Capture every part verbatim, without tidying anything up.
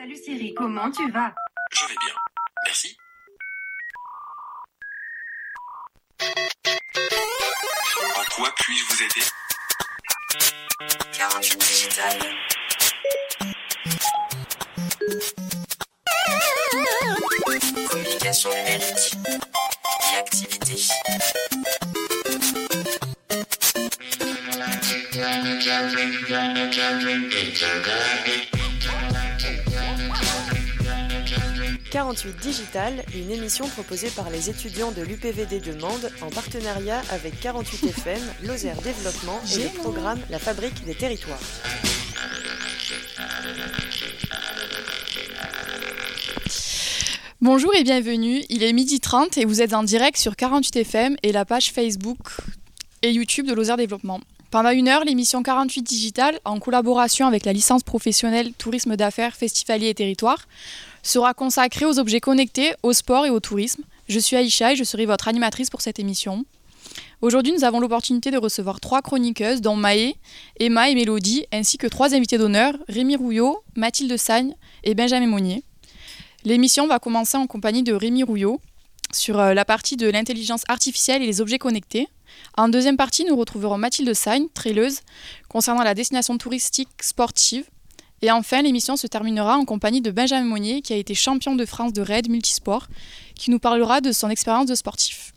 Salut Siri, comment tu vas? Je vais bien, merci. En quoi puis-je vous aider? quarante-huit Digital. Communication numérique et activité. quarante-huit Digital, une émission proposée par les étudiants de l'U P V D de Mende en partenariat avec quarante-huit F M, Lozère Développement et le programme La Fabrique des Territoires. Bonjour et bienvenue, il est midi trente et vous êtes en direct sur quarante-huit F M et la page Facebook et YouTube de Lozère Développement. Pendant une heure, l'émission quarante-huit Digital, en collaboration avec la licence professionnelle Tourisme d'affaires, Festivalier et Territoire, sera consacrée aux objets connectés, au sport et au tourisme. Je suis Aïcha et je serai votre animatrice pour cette émission. Aujourd'hui, nous avons l'opportunité de recevoir trois chroniqueuses, dont Maë, Emma et Mélodie, ainsi que trois invités d'honneur, Rémi Rouillot, Mathilde Sagne et Benjamin Monnier. L'émission va commencer en compagnie de Rémi Rouillot sur la partie de l'intelligence artificielle et les objets connectés. En deuxième partie, nous retrouverons Mathilde Sagne, traileuse, concernant la destination touristique sportive. Et enfin, l'émission se terminera en compagnie de Benjamin Monnier, qui a été champion de France de raid multisport, qui nous parlera de son expérience de sportif.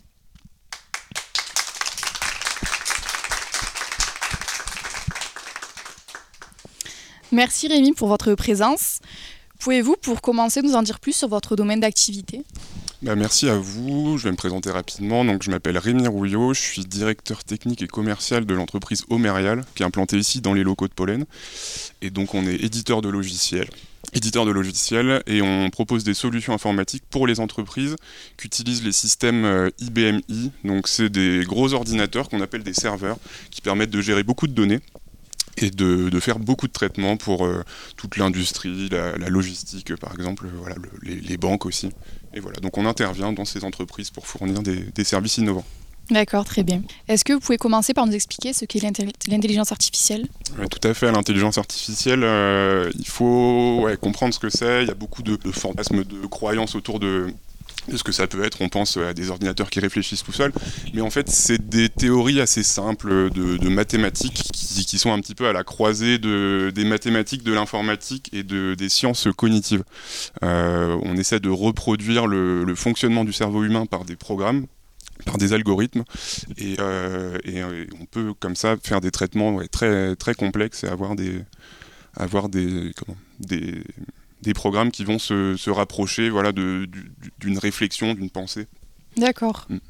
Merci Rémi pour votre présence. Pouvez-vous, pour commencer, nous en dire plus sur votre domaine d'activité ? Bah, merci à vous, je vais me présenter rapidement. Donc, je m'appelle Rémi Rouillot, je suis directeur technique et commercial de l'entreprise Omerial, qui est implantée ici dans les locaux de Pollen. Et donc on est éditeur de logiciels. Éditeur de logiciels et on propose des solutions informatiques pour les entreprises qui utilisent les systèmes I B M I. Donc c'est des gros ordinateurs qu'on appelle des serveurs qui permettent de gérer beaucoup de données et de, de faire beaucoup de traitements pour euh, toute l'industrie, la, la logistique par exemple, voilà, le, les, les banques aussi. Et voilà, donc on intervient dans ces entreprises pour fournir des, des services innovants. D'accord, très bien. Est-ce que vous pouvez commencer par nous expliquer ce qu'est l'intelligence artificielle ? Ouais, tout à fait, l'intelligence artificielle, euh, il faut ouais, comprendre ce que c'est. Il y a beaucoup de, de fantasmes, de croyances autour de, de ce que ça peut être. On pense à des ordinateurs qui réfléchissent tout seuls, mais en fait c'est des théories assez simples de, de mathématiques qui, qui sont un petit peu à la croisée de, des mathématiques, de l'informatique et de, des sciences cognitives. Euh, on essaie de reproduire le, le fonctionnement du cerveau humain par des programmes, par des algorithmes, et, euh, et, et on peut comme ça faire des traitements ouais, très, très complexes et avoir des, avoir des, comment, des, des programmes qui vont se, se rapprocher voilà, de, du, d'une réflexion, d'une pensée. D'accord. Mm.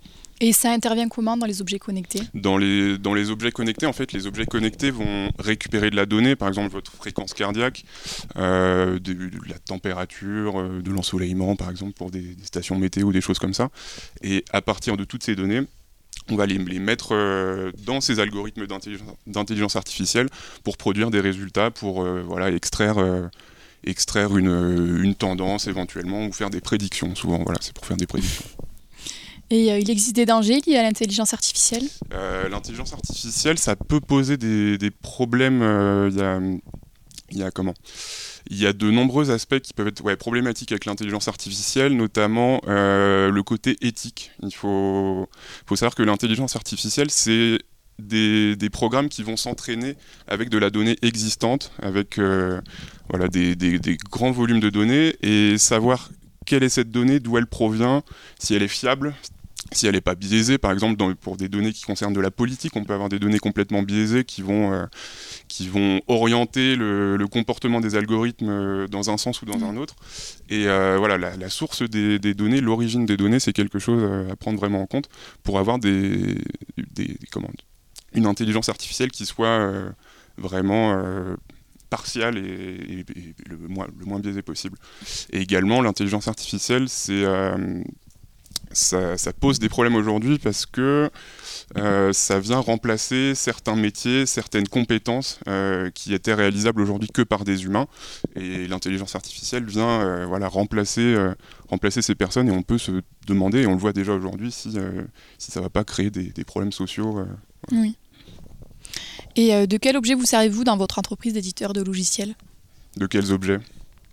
Et ça intervient comment dans les objets connectés ? Dans les, dans les objets connectés, en fait, les objets connectés vont récupérer de la donnée, par exemple votre fréquence cardiaque, euh, de, de la température, euh, de l'ensoleillement, par exemple, pour des, des stations météo, des choses comme ça. Et à partir de toutes ces données, on va les, les mettre euh, dans ces algorithmes d'intelligence, d'intelligence artificielle pour produire des résultats, pour euh, voilà, extraire... Euh, extraire une, une tendance éventuellement ou faire des prédictions. Souvent, voilà, c'est pour faire des prédictions. Et euh, il existe des dangers liés à l'intelligence artificielle ? euh, L'intelligence artificielle, ça peut poser des, des problèmes. Euh, il y a, il y a comment ? Il y a de nombreux aspects qui peuvent être ouais, problématiques avec l'intelligence artificielle, notamment euh, le côté éthique. Il faut, faut savoir que l'intelligence artificielle, c'est Des, des programmes qui vont s'entraîner avec de la donnée existante, avec euh, voilà, des, des, des grands volumes de données, et savoir quelle est cette donnée, d'où elle provient, si elle est fiable, si elle n'est pas biaisée. Par exemple, dans, pour des données qui concernent de la politique, on peut avoir des données complètement biaisées qui vont, euh, qui vont orienter le, le comportement des algorithmes dans un sens ou dans un autre. Et euh, voilà, la, la source des, des données, l'origine des données, c'est quelque chose à prendre vraiment en compte pour avoir des, des, des comment, une intelligence artificielle qui soit euh, vraiment euh, partiale et, et, et le, moins, le moins biaisée possible. Et également, l'intelligence artificielle, c'est, euh, ça, ça pose des problèmes aujourd'hui parce que euh, ça vient remplacer certains métiers, certaines compétences euh, qui étaient réalisables aujourd'hui que par des humains. Et l'intelligence artificielle vient euh, voilà, remplacer, euh, remplacer ces personnes, et on peut se demander, et on le voit déjà aujourd'hui, si, euh, si ça ne va pas créer des, des problèmes sociaux. Euh, voilà. Oui. Et euh, de quel objet vous servez-vous dans votre entreprise d'éditeur de logiciels ? De quels objets ?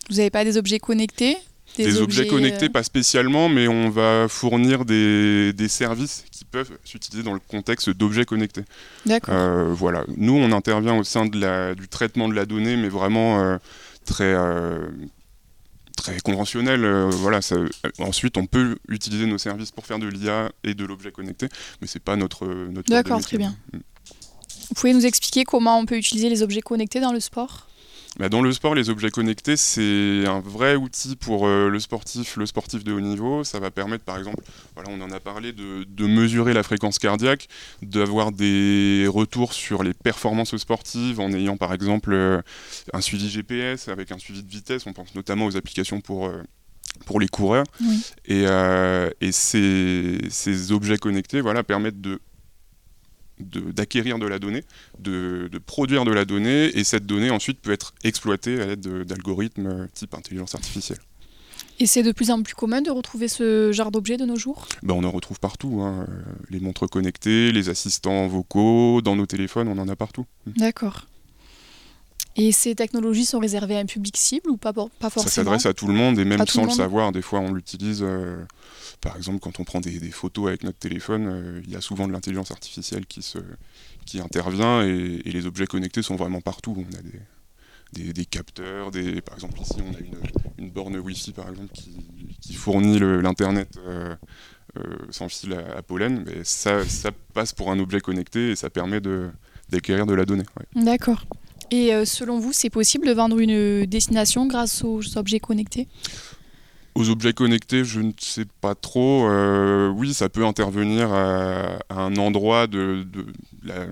Vous n'avez pas des objets connectés ? Des, des objets, objets connectés, euh... pas spécialement, mais on va fournir des, des services qui peuvent s'utiliser dans le contexte d'objets connectés. D'accord. Euh, voilà. Nous, on intervient au sein de la, du traitement de la donnée, mais vraiment euh, très, euh, très conventionnel. Euh, voilà, ça, ensuite, on peut utiliser nos services pour faire de l'I A et de l'objet connecté, mais c'est pas notre, notre D'accord, très bien. Mm. Vous pouvez nous expliquer comment on peut utiliser les objets connectés dans le sport ? Bah dans le sport, les objets connectés, c'est un vrai outil pour euh, le sportif, le sportif de haut niveau. Ça va permettre, par exemple, voilà, on en a parlé, de, de mesurer la fréquence cardiaque, d'avoir des retours sur les performances sportives en ayant, par exemple, euh, un suivi G P S avec un suivi de vitesse. On pense notamment aux applications pour... Euh, pour les coureurs. Oui. Et, euh, et ces, ces objets connectés voilà, permettent de De, d'acquérir de la donnée, de, de produire de la donnée, et cette donnée ensuite peut être exploitée à l'aide de, d'algorithmes type intelligence artificielle. Et c'est de plus en plus commun de retrouver ce genre d'objet de nos jours ? Ben, on en retrouve partout, hein. Les montres connectées, les assistants vocaux, dans nos téléphones, on en a partout. D'accord. Et ces technologies sont réservées à un public cible ou pas, pas forcément ? Ça s'adresse à tout le monde, et même à sans le, le savoir, des fois on l'utilise... Euh, par exemple, quand on prend des, des photos avec notre téléphone, euh, il y a souvent de l'intelligence artificielle qui, se, qui intervient, et, et les objets connectés sont vraiment partout. On a des, des, des capteurs, des, par exemple ici on a une, une borne Wi-Fi par exemple, qui, qui fournit le, l'Internet euh, euh, sans fil à, à pollen, mais ça, ça passe pour un objet connecté et ça permet de, d'acquérir de la donnée. Ouais. D'accord. Et euh, selon vous, c'est possible de vendre une destination grâce aux objets connectés ? Aux objets connectés, je ne sais pas trop. Euh, oui, ça peut intervenir à, à un endroit, de, de la,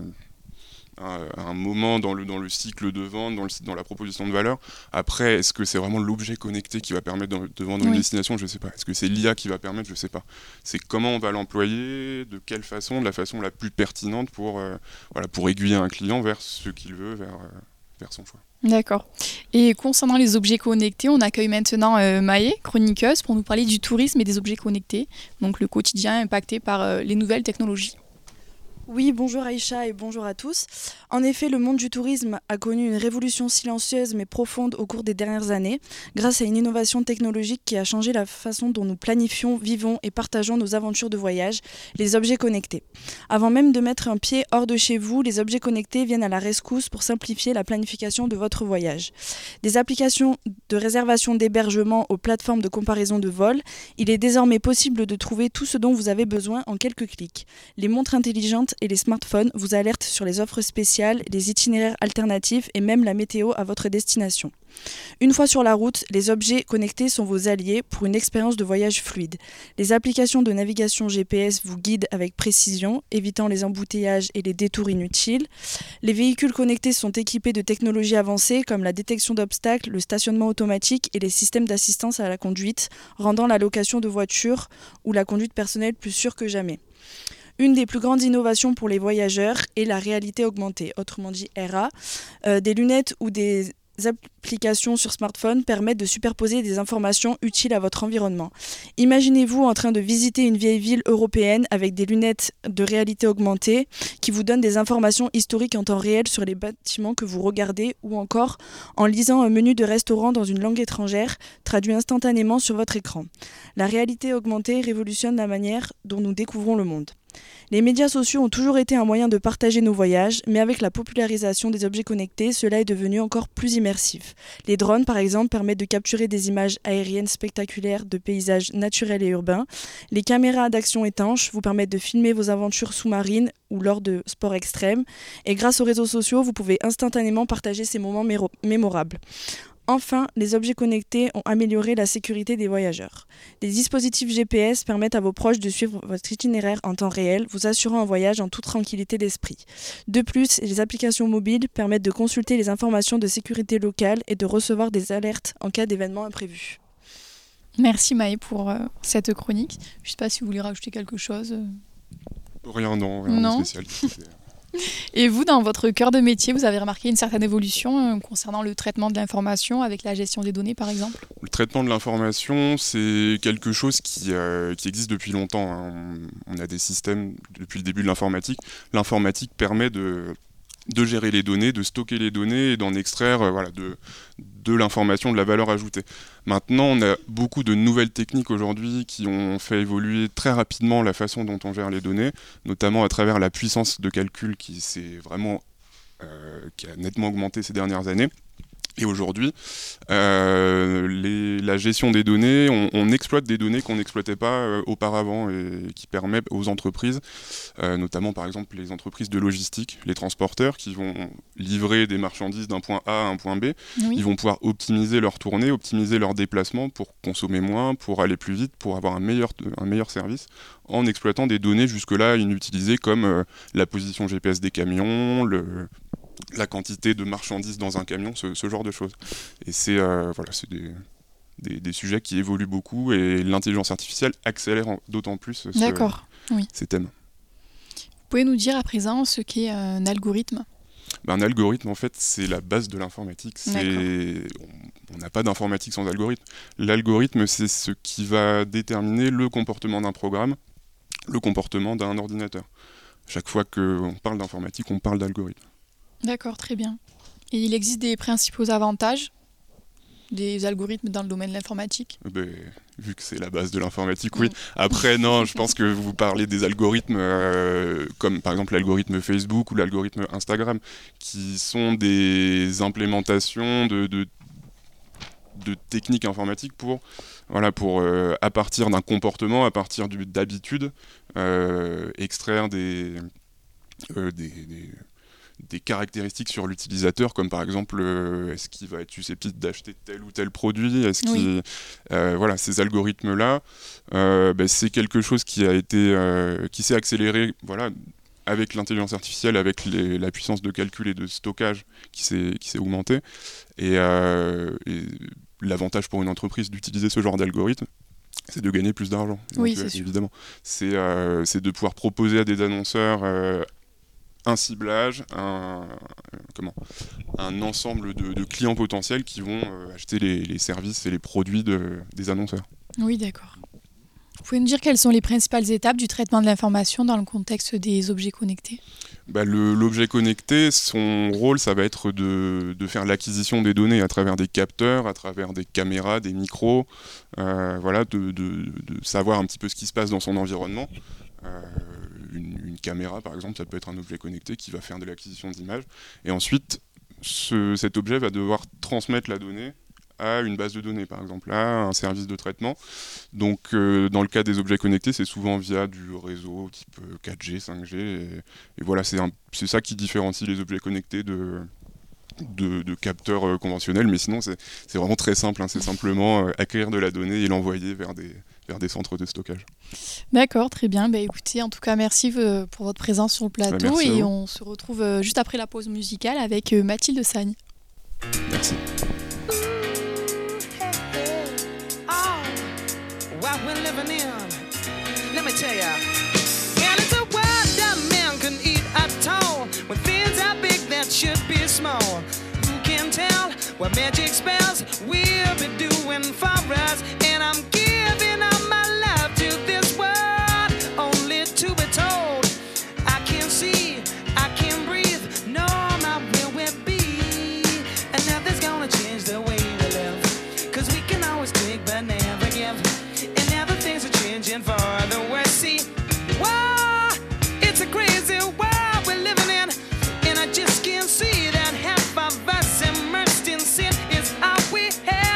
à, à un moment dans le, dans le cycle de vente, dans, le, dans la proposition de valeur. Après, est-ce que c'est vraiment l'objet connecté qui va permettre de, de vendre oui. une destination ? Je ne sais pas. Est-ce que c'est l'I A qui va permettre ? Je ne sais pas. C'est comment on va l'employer, de quelle façon, de la façon la plus pertinente pour, euh, voilà, pour aiguiller un client vers ce qu'il veut, vers, euh, vers son choix. D'accord. Et concernant les objets connectés, on accueille maintenant euh, Maë, chroniqueuse, pour nous parler du tourisme et des objets connectés, donc le quotidien impacté par euh, les nouvelles technologies. Oui, bonjour Aïcha et bonjour à tous. En effet, le monde du tourisme a connu une révolution silencieuse mais profonde au cours des dernières années, grâce à une innovation technologique qui a changé la façon dont nous planifions, vivons et partageons nos aventures de voyage, les objets connectés. Avant même de mettre un pied hors de chez vous, les objets connectés viennent à la rescousse pour simplifier la planification de votre voyage. Des applications de réservation d'hébergement aux plateformes de comparaison de vol, il est désormais possible de trouver tout ce dont vous avez besoin en quelques clics. Les montres intelligentes et les smartphones vous alertent sur les offres spéciales, les itinéraires alternatifs et même la météo à votre destination. Une fois sur la route, les objets connectés sont vos alliés pour une expérience de voyage fluide. Les applications de navigation G P S vous guident avec précision, évitant les embouteillages et les détours inutiles. Les véhicules connectés sont équipés de technologies avancées comme la détection d'obstacles, le stationnement automatique et les systèmes d'assistance à la conduite, rendant la location de voitures ou la conduite personnelle plus sûre que jamais. Une des plus grandes innovations pour les voyageurs est la réalité augmentée, autrement dit R A. Euh, des lunettes ou des applications sur smartphone permettent de superposer des informations utiles à votre environnement. Imaginez-vous en train de visiter une vieille ville européenne avec des lunettes de réalité augmentée qui vous donnent des informations historiques en temps réel sur les bâtiments que vous regardez, ou encore en lisant un menu de restaurant dans une langue étrangère traduit instantanément sur votre écran. La réalité augmentée révolutionne la manière dont nous découvrons le monde. Les médias sociaux ont toujours été un moyen de partager nos voyages, mais avec la popularisation des objets connectés, cela est devenu encore plus immersif. Les drones, par exemple, permettent de capturer des images aériennes spectaculaires de paysages naturels et urbains. Les caméras d'action étanches vous permettent de filmer vos aventures sous-marines ou lors de sports extrêmes. Et grâce aux réseaux sociaux, vous pouvez instantanément partager ces moments méro- mémorables. Enfin, les objets connectés ont amélioré la sécurité des voyageurs. Les dispositifs G P S permettent à vos proches de suivre votre itinéraire en temps réel, vous assurant un voyage en toute tranquillité d'esprit. De plus, les applications mobiles permettent de consulter les informations de sécurité locale et de recevoir des alertes en cas d'événements imprévus. Merci Maë pour euh, cette chronique. Je ne sais pas si vous voulez rajouter quelque chose. Rien, non, rien non. de spécial. Et vous, dans votre cœur de métier, vous avez remarqué une certaine évolution euh, concernant le traitement de l'information avec la gestion des données, par exemple ? Le traitement de l'information, c'est quelque chose qui, euh, qui existe depuis longtemps, hein. On, on a des systèmes depuis le début de l'informatique. L'informatique permet de, de gérer les données, de stocker les données et d'en extraire euh, voilà, de, de l'information, de la valeur ajoutée. Maintenant, on a beaucoup de nouvelles techniques aujourd'hui qui ont fait évoluer très rapidement la façon dont on gère les données, notamment à travers la puissance de calcul qui, s'est vraiment, euh, qui a nettement augmenté ces dernières années. Et aujourd'hui, euh, les, la gestion des données, on, on exploite des données qu'on n'exploitait pas euh, auparavant et qui permet aux entreprises, euh, notamment par exemple les entreprises de logistique, les transporteurs qui vont livrer des marchandises d'un point A à un point B, Oui. ils vont pouvoir optimiser leur tournée, optimiser leur déplacement pour consommer moins, pour aller plus vite, pour avoir un meilleur, un meilleur service en exploitant des données jusque-là inutilisées comme euh, la position G P S des camions, le... la quantité de marchandises dans un camion, ce, ce genre de choses. Et c'est, euh, voilà, c'est des, des, des sujets qui évoluent beaucoup et l'intelligence artificielle accélère en, d'autant plus ce, D'accord, oui. ces thèmes. Vous pouvez nous dire à présent ce qu'est un algorithme ? Ben, un algorithme, en fait, c'est la base de l'informatique. C'est... On n'a pas d'informatique sans algorithme. L'algorithme, c'est ce qui va déterminer le comportement d'un programme, le comportement d'un ordinateur. Chaque fois qu'on parle d'informatique, on parle d'algorithme. D'accord, très bien. Et il existe des principaux avantages des algorithmes dans le domaine de l'informatique ? Ben, vu que c'est la base de l'informatique, oui. Après, non, je pense que vous parlez des algorithmes euh, comme par exemple l'algorithme Facebook ou l'algorithme Instagram, qui sont des implémentations de, de, de techniques informatiques pour, voilà, pour euh, à partir d'un comportement, à partir du, d'habitudes, euh, extraire des, euh, des, des des caractéristiques sur l'utilisateur, comme par exemple euh, est-ce qu'il va être susceptible d'acheter tel ou tel produit, est-ce Oui. qu'il, euh, voilà, ces algorithmes-là, euh, ben, c'est quelque chose qui a été, euh, qui s'est accéléré, voilà, avec l'intelligence artificielle, avec les, la puissance de calcul et de stockage qui s'est, qui s'est augmentée, et, euh, et l'avantage pour une entreprise d'utiliser ce genre d'algorithme, c'est de gagner plus d'argent. Oui, Donc, c'est sûr. évidemment, c'est, euh, c'est de pouvoir proposer à des annonceurs euh, un ciblage, un, euh, comment, un ensemble de, de clients potentiels qui vont euh, acheter les, les services et les produits de, des annonceurs. Oui, d'accord. Vous pouvez nous dire quelles sont les principales étapes du traitement de l'information dans le contexte des objets connectés ? Bah, le, l'objet connecté, son rôle, ça va être de, de faire l'acquisition des données à travers des capteurs, à travers des caméras, des micros, euh, voilà, de, de, de savoir un petit peu ce qui se passe dans son environnement. Euh, une, une caméra, par exemple, ça peut être un objet connecté qui va faire de l'acquisition d'images. Et ensuite, ce, cet objet va devoir transmettre la donnée à une base de données, par exemple, à un service de traitement. Donc, euh, dans le cas des objets connectés, c'est souvent via du réseau type quatre G, cinq G. Et, et voilà, c'est, un, c'est ça qui différencie les objets connectés de, de, de capteurs euh, conventionnels. Mais sinon, c'est, c'est vraiment très simple. Hein, c'est simplement euh, acquérir de la donnée et l'envoyer vers des, vers des centres de stockage. D'accord, très bien. Bah, écoutez, en tout cas, merci euh, pour votre présence sur le plateau. Bah, merci à et vous. on se retrouve euh, juste après la pause musicale avec euh, Mathilde Sagne. Merci. What we're living in, let me tell ya. And it's a world that man can eat at all. When things are big that should be small. Who can tell what magic spells we'll be doing for us? And I'm giving all my love to this world, only to be told I can see, I can breathe, no my will will be. And nothing's gonna change the way we live, 'cause we can always take but never give. Changing for the worse. See, whoa, it's a crazy world we're living in, and I just can't see that half of us immersed in sin is all we have.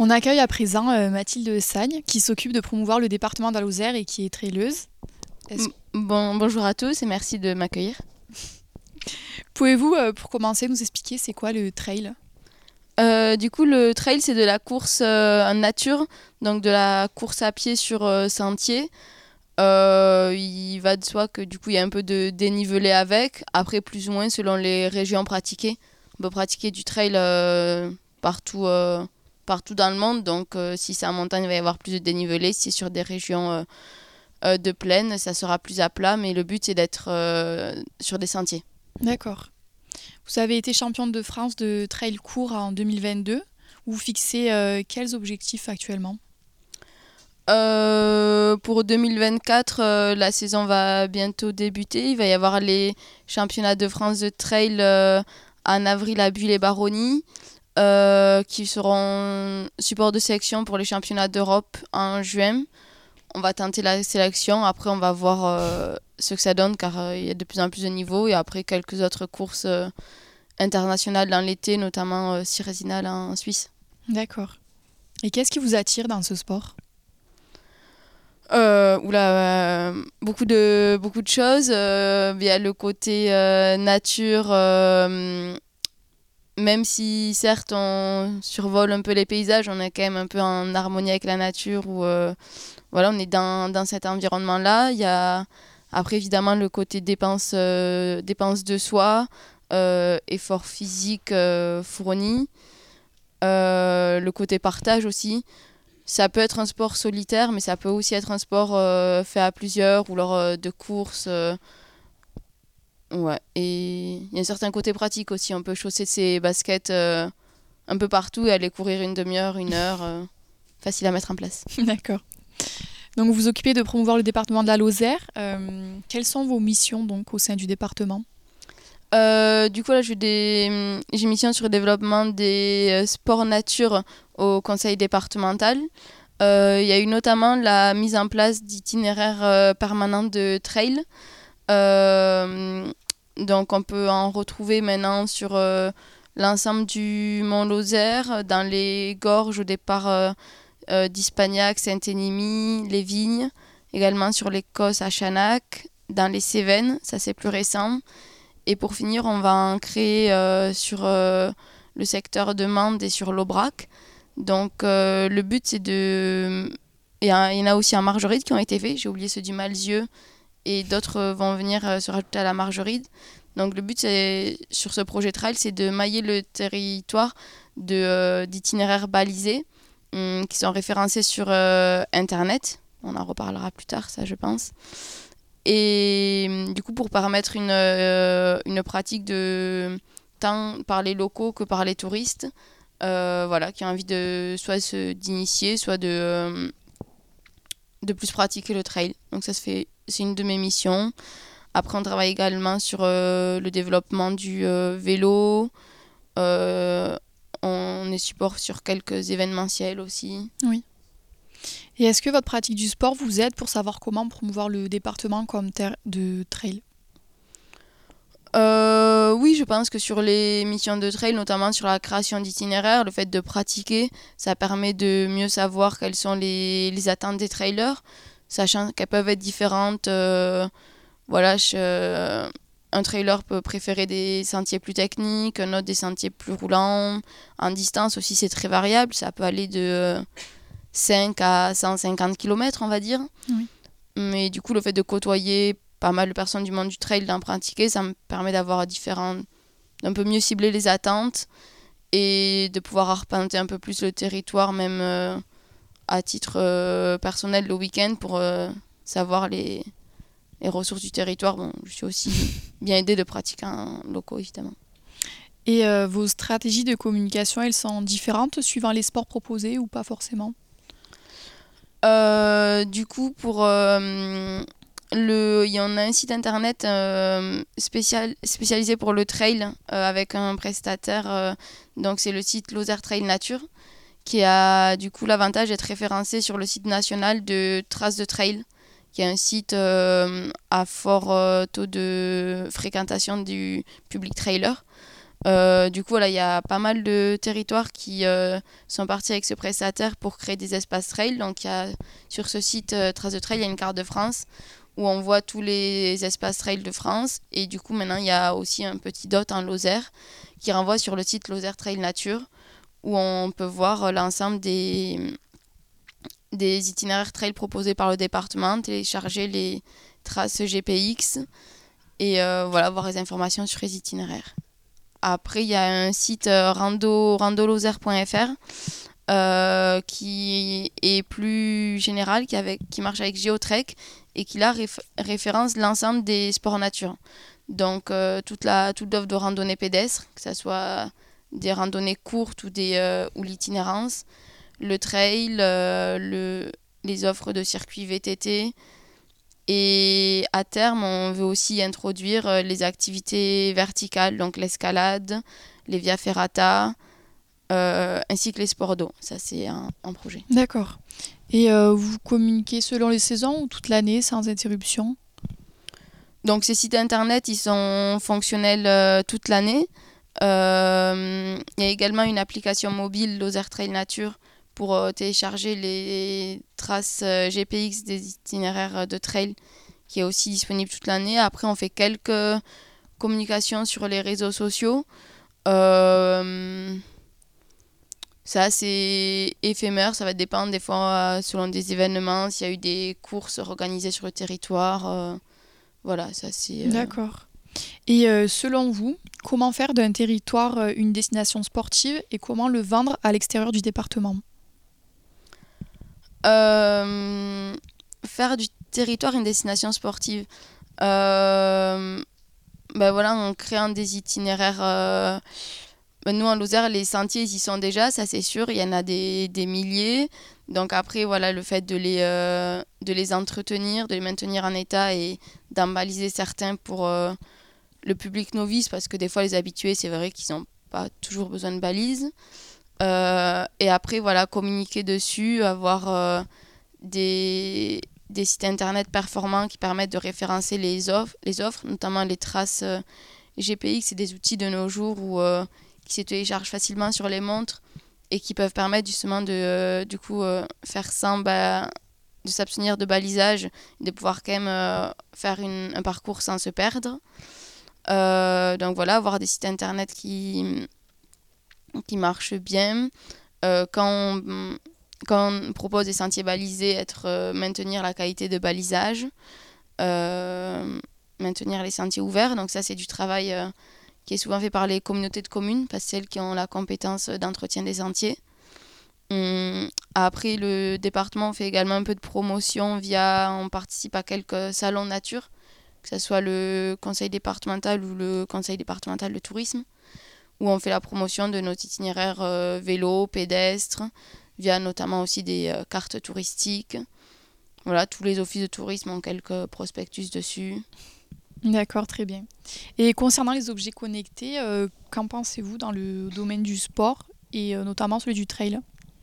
On accueille à présent euh, Mathilde Sagne, qui s'occupe de promouvoir le département de la Lozère et qui est traileuse. Est-ce... Bon, bonjour à tous et merci de m'accueillir. Pouvez-vous, euh, pour commencer, nous expliquer c'est quoi le trail ? Euh, du coup, le trail, c'est de la course euh, en nature, donc de la course à pied sur euh, sentier. Euh, il va de soi que du coup, il y a un peu de dénivelé avec. Après, plus ou moins, selon les régions pratiquées. On peut pratiquer du trail euh, partout, euh, partout dans le monde. Donc, euh, si c'est en montagne, il va y avoir plus de dénivelé. Si c'est sur des régions euh, euh, de plaine, ça sera plus à plat. Mais le but, c'est d'être euh, sur des sentiers. D'accord. Vous avez été championne de France de trail court en deux mille vingt-deux. Vous fixez euh, quels objectifs actuellement ? euh, Pour deux mille vingt-quatre, euh, la saison va bientôt débuter. Il va y avoir les championnats de France de trail euh, en avril à Buis-les-Baronnies, euh, qui seront support de sélection pour les championnats d'Europe en juin. On va tenter la sélection, après on va voir euh, ce que ça donne, car euh, il y a de plus en plus de niveaux, et après quelques autres courses euh, internationales dans l'été, notamment euh, Cirezinal en Suisse. D'accord. Et qu'est-ce qui vous attire dans ce sport ? euh, oula, euh, beaucoup, de, beaucoup de choses. Euh, il y a le côté euh, nature, euh, même si certes on survole un peu les paysages, on est quand même un peu en harmonie avec la nature, où euh, voilà, on est dans, dans cet environnement-là. Il y a après évidemment le côté dépense, euh, dépense de soi, euh, effort physique euh, fourni, euh, le côté partage aussi. Ça peut être un sport solitaire, mais ça peut aussi être un sport euh, fait à plusieurs ou lors euh, de courses. Euh, ouais. Et il y a un certain côté pratique aussi. On peut chausser ses baskets euh, un peu partout et aller courir une demi-heure, une heure. Euh, facile à mettre en place. D'accord. Donc vous vous occupez de promouvoir le département de la Lozère. Euh, quelles sont vos missions donc, au sein du département ? euh, Du coup, là, j'ai, des, j'ai mission sur le développement des euh, sports nature au conseil départemental. Il euh, y a eu notamment la mise en place d'itinéraires euh, permanents de trail. Euh, donc on peut en retrouver maintenant sur euh, l'ensemble du Mont Lozère, dans les gorges au départ euh, Euh, d'Ispagnac, Saint-Énimie, les Vignes, également sur les Cosses à Chanac, dans les Cévennes, ça c'est plus récent. Et pour finir, on va en créer euh, sur euh, le secteur de Mende et sur l'Aubrac. Donc euh, le but c'est de... Il y, a, il y en a aussi en Margeride qui ont été faits, j'ai oublié ceux du Malzieu, et d'autres vont venir euh, se rajouter à la Margeride. Donc le but c'est, sur ce projet trail, c'est de mailler le territoire de, euh, d'itinéraires balisés, qui sont référencés sur euh, Internet. On en reparlera plus tard, ça, je pense. Et du coup, pour permettre une, euh, une pratique de tant par les locaux que par les touristes, euh, voilà, qui ont envie de soit se, d'initier, soit de, euh, de plus pratiquer le trail. Donc ça se fait, c'est une de mes missions. Après, on travaille également sur euh, le développement du euh, vélo. Euh, On est support sur quelques événementiels aussi. Oui. Et est-ce que votre pratique du sport vous aide pour savoir comment promouvoir le département comme terre de trail ? euh, Oui, je pense que sur les missions de trail, notamment sur la création d'itinéraires, le fait de pratiquer, ça permet de mieux savoir quelles sont les, les attentes des trailers, sachant qu'elles peuvent être différentes. Euh, voilà, je... Euh, Un trailer peut préférer des sentiers plus techniques, un autre des sentiers plus roulants. En distance aussi, c'est très variable. Ça peut aller de cinq à cent cinquante kilomètres, on va dire. Oui. Mais du coup, le fait de côtoyer pas mal de personnes du monde du trail, d'en pratiquer, ça me permet d'avoir différents... d'un peu mieux cibler les attentes et de pouvoir arpenter un peu plus le territoire, même euh, à titre euh, personnel le week-end, pour euh, savoir les... les ressources du territoire. Bon, je suis aussi bien aidée de pratiquants locaux, évidemment. Et euh, vos stratégies de communication, elles sont différentes suivant les sports proposés ou pas forcément ? euh, Du coup, pour euh, le, il y en a un site internet euh, spécial, spécialisé pour le trail euh, avec un prestataire. Euh, donc c'est le site Lozère Trail Nature, qui a du coup l'avantage d'être référencé sur le site national de Traces de Trail, qui est un site euh, à fort euh, taux de fréquentation du public trailer. Euh, du coup, voilà, il y a pas mal de territoires qui euh, sont partis avec ce prestataire pour créer des espaces trail. Donc, il y a, sur ce site euh, Traces de Trail, il y a une carte de France où on voit tous les espaces trail de France. Et du coup, maintenant, il y a aussi un petit dot en Lozère qui renvoie sur le site Lozère Trail Nature où on peut voir euh, l'ensemble des, des itinéraires trail proposés par le département, télécharger les traces G P X et euh, voilà, voir les informations sur les itinéraires. Après, il y a un site euh, rando, randolozère point f r euh, qui est plus général, qui, avec, qui marche avec Geotrek et qui là réf- référence l'ensemble des sports nature. Donc, euh, toute, la, toute l'offre de randonnée pédestre, que ce soit des randonnées courtes ou, des, euh, ou l'itinérance, le trail, euh, le, les offres de circuits V T T. Et à terme, on veut aussi introduire euh, les activités verticales, donc l'escalade, les via ferrata, euh, ainsi que les sports d'eau. Ça, c'est un, un projet. D'accord. Et euh, vous communiquez selon les saisons ou toute l'année, sans interruption ? Donc, ces sites internet, ils sont fonctionnels euh, toute l'année. Euh, il y a également une application mobile, Lozère Trail Nature, pour euh, télécharger les traces euh, G P X des itinéraires de trail, qui est aussi disponible toute l'année. Après, on fait quelques communications sur les réseaux sociaux. Euh, ça, c'est éphémère, ça va dépendre des fois euh, selon des événements, s'il y a eu des courses organisées sur le territoire. Euh, voilà, ça c'est... Euh... D'accord. Et euh, selon vous, comment faire d'un territoire euh, une destination sportive et comment le vendre à l'extérieur du département ? Euh, faire du territoire une destination sportive. Euh, ben voilà, en créant des itinéraires. Euh, ben nous, en Lozère, les sentiers, ils y sont déjà, ça c'est sûr. Il y en a des, des milliers. Donc après, voilà, le fait de les, euh, de les entretenir, de les maintenir en état et d'en baliser certains pour euh, le public novice, parce que des fois, les habitués, c'est vrai qu'ils n'ont pas toujours besoin de balises. Euh, et après, voilà, communiquer dessus, avoir euh, des, des sites internet performants qui permettent de référencer les offres, les offres notamment les traces euh, G P X, c'est des outils de nos jours où, euh, qui se téléchargent facilement sur les montres et qui peuvent permettre justement de euh, du coup, euh, faire sans ba- de s'abstenir de balisage, de pouvoir quand même euh, faire une, un parcours sans se perdre. Euh, donc voilà, avoir des sites internet qui... qui marche bien. Euh, quand, on, quand on propose des sentiers balisés, être, euh, maintenir la qualité de balisage, euh, maintenir les sentiers ouverts. Donc ça, c'est du travail euh, qui est souvent fait par les communautés de communes, parce que c'est elles qui ont la compétence d'entretien des sentiers. Hum, après, le département fait également un peu de promotion via, on participe à quelques salons nature, que ce soit le conseil départemental ou le conseil départemental de tourisme, où on fait la promotion de nos itinéraires euh, vélo, pédestres, via notamment aussi des euh, cartes touristiques. Voilà, tous les offices de tourisme ont quelques prospectus dessus. D'accord, très bien. Et concernant les objets connectés, euh, qu'en pensez-vous dans le domaine du sport et euh, notamment celui du trail ?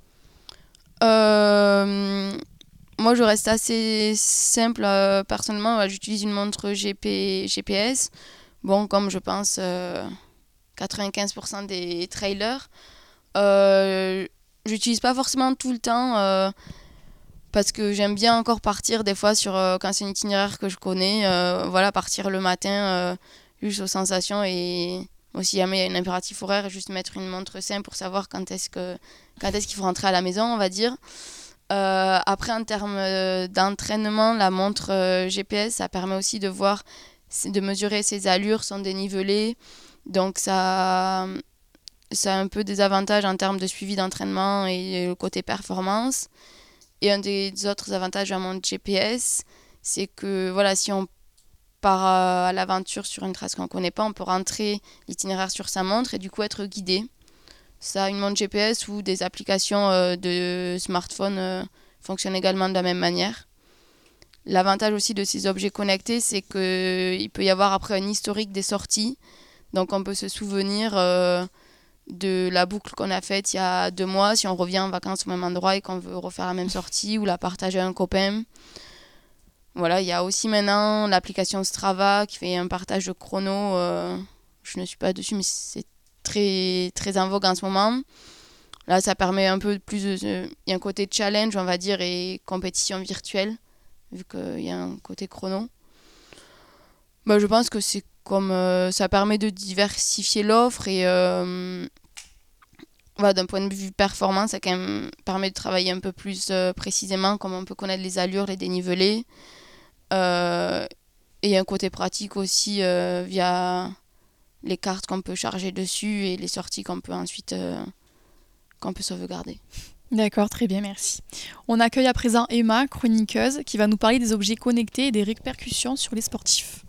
euh, Moi, je reste assez simple. Euh, personnellement, j'utilise une montre G P, G P S. Bon, comme je pense... Euh, quatre-vingt-quinze pour cent des trailers. Euh, j'utilise pas forcément tout le temps euh, parce que j'aime bien encore partir des fois sur, euh, quand c'est un itinéraire que je connais, euh, voilà, partir le matin euh, juste aux sensations et aussi jamais il y a un impératif horaire, juste mettre une montre simple pour savoir quand est-ce, que, quand est-ce qu'il faut rentrer à la maison, on va dire. Euh, après, en termes d'entraînement, la montre euh, G P S, ça permet aussi de voir, de mesurer ses allures, son dénivelé. Donc ça, ça a un peu des avantages en termes de suivi d'entraînement et le côté performance. Et un des autres avantages de la montre G P S, c'est que voilà, si on part à l'aventure sur une trace qu'on ne connaît pas, on peut rentrer l'itinéraire sur sa montre et du coup être guidé. Ça, une montre G P S ou des applications euh, de smartphone euh, fonctionnent également de la même manière. L'avantage aussi de ces objets connectés, c'est qu'il peut y avoir après un historique des sorties. Donc on peut se souvenir euh, de la boucle qu'on a faite il y a deux mois, si on revient en vacances au même endroit et qu'on veut refaire la même sortie ou la partager à un copain. Voilà, il y a aussi maintenant l'application Strava qui fait un partage de chrono. Euh, je ne suis pas dessus, mais c'est très, très en vogue en ce moment. Là, ça permet un peu plus de... Il y a un côté challenge, on va dire, et compétition virtuelle, vu qu'il y a un côté chrono. Bah, je pense que c'est comme... Euh, ça permet de diversifier l'offre et... Euh, voilà, d'un point de vue performance, ça quand même permet de travailler un peu plus euh, précisément, comme on peut connaître les allures, les dénivelés. Euh, et il y a un côté pratique aussi euh, via les cartes qu'on peut charger dessus et les sorties qu'on peut ensuite... Euh, qu'on peut sauvegarder. D'accord, très bien, merci. On accueille à présent Emma, chroniqueuse, qui va nous parler des objets connectés et des répercussions sur les sportifs.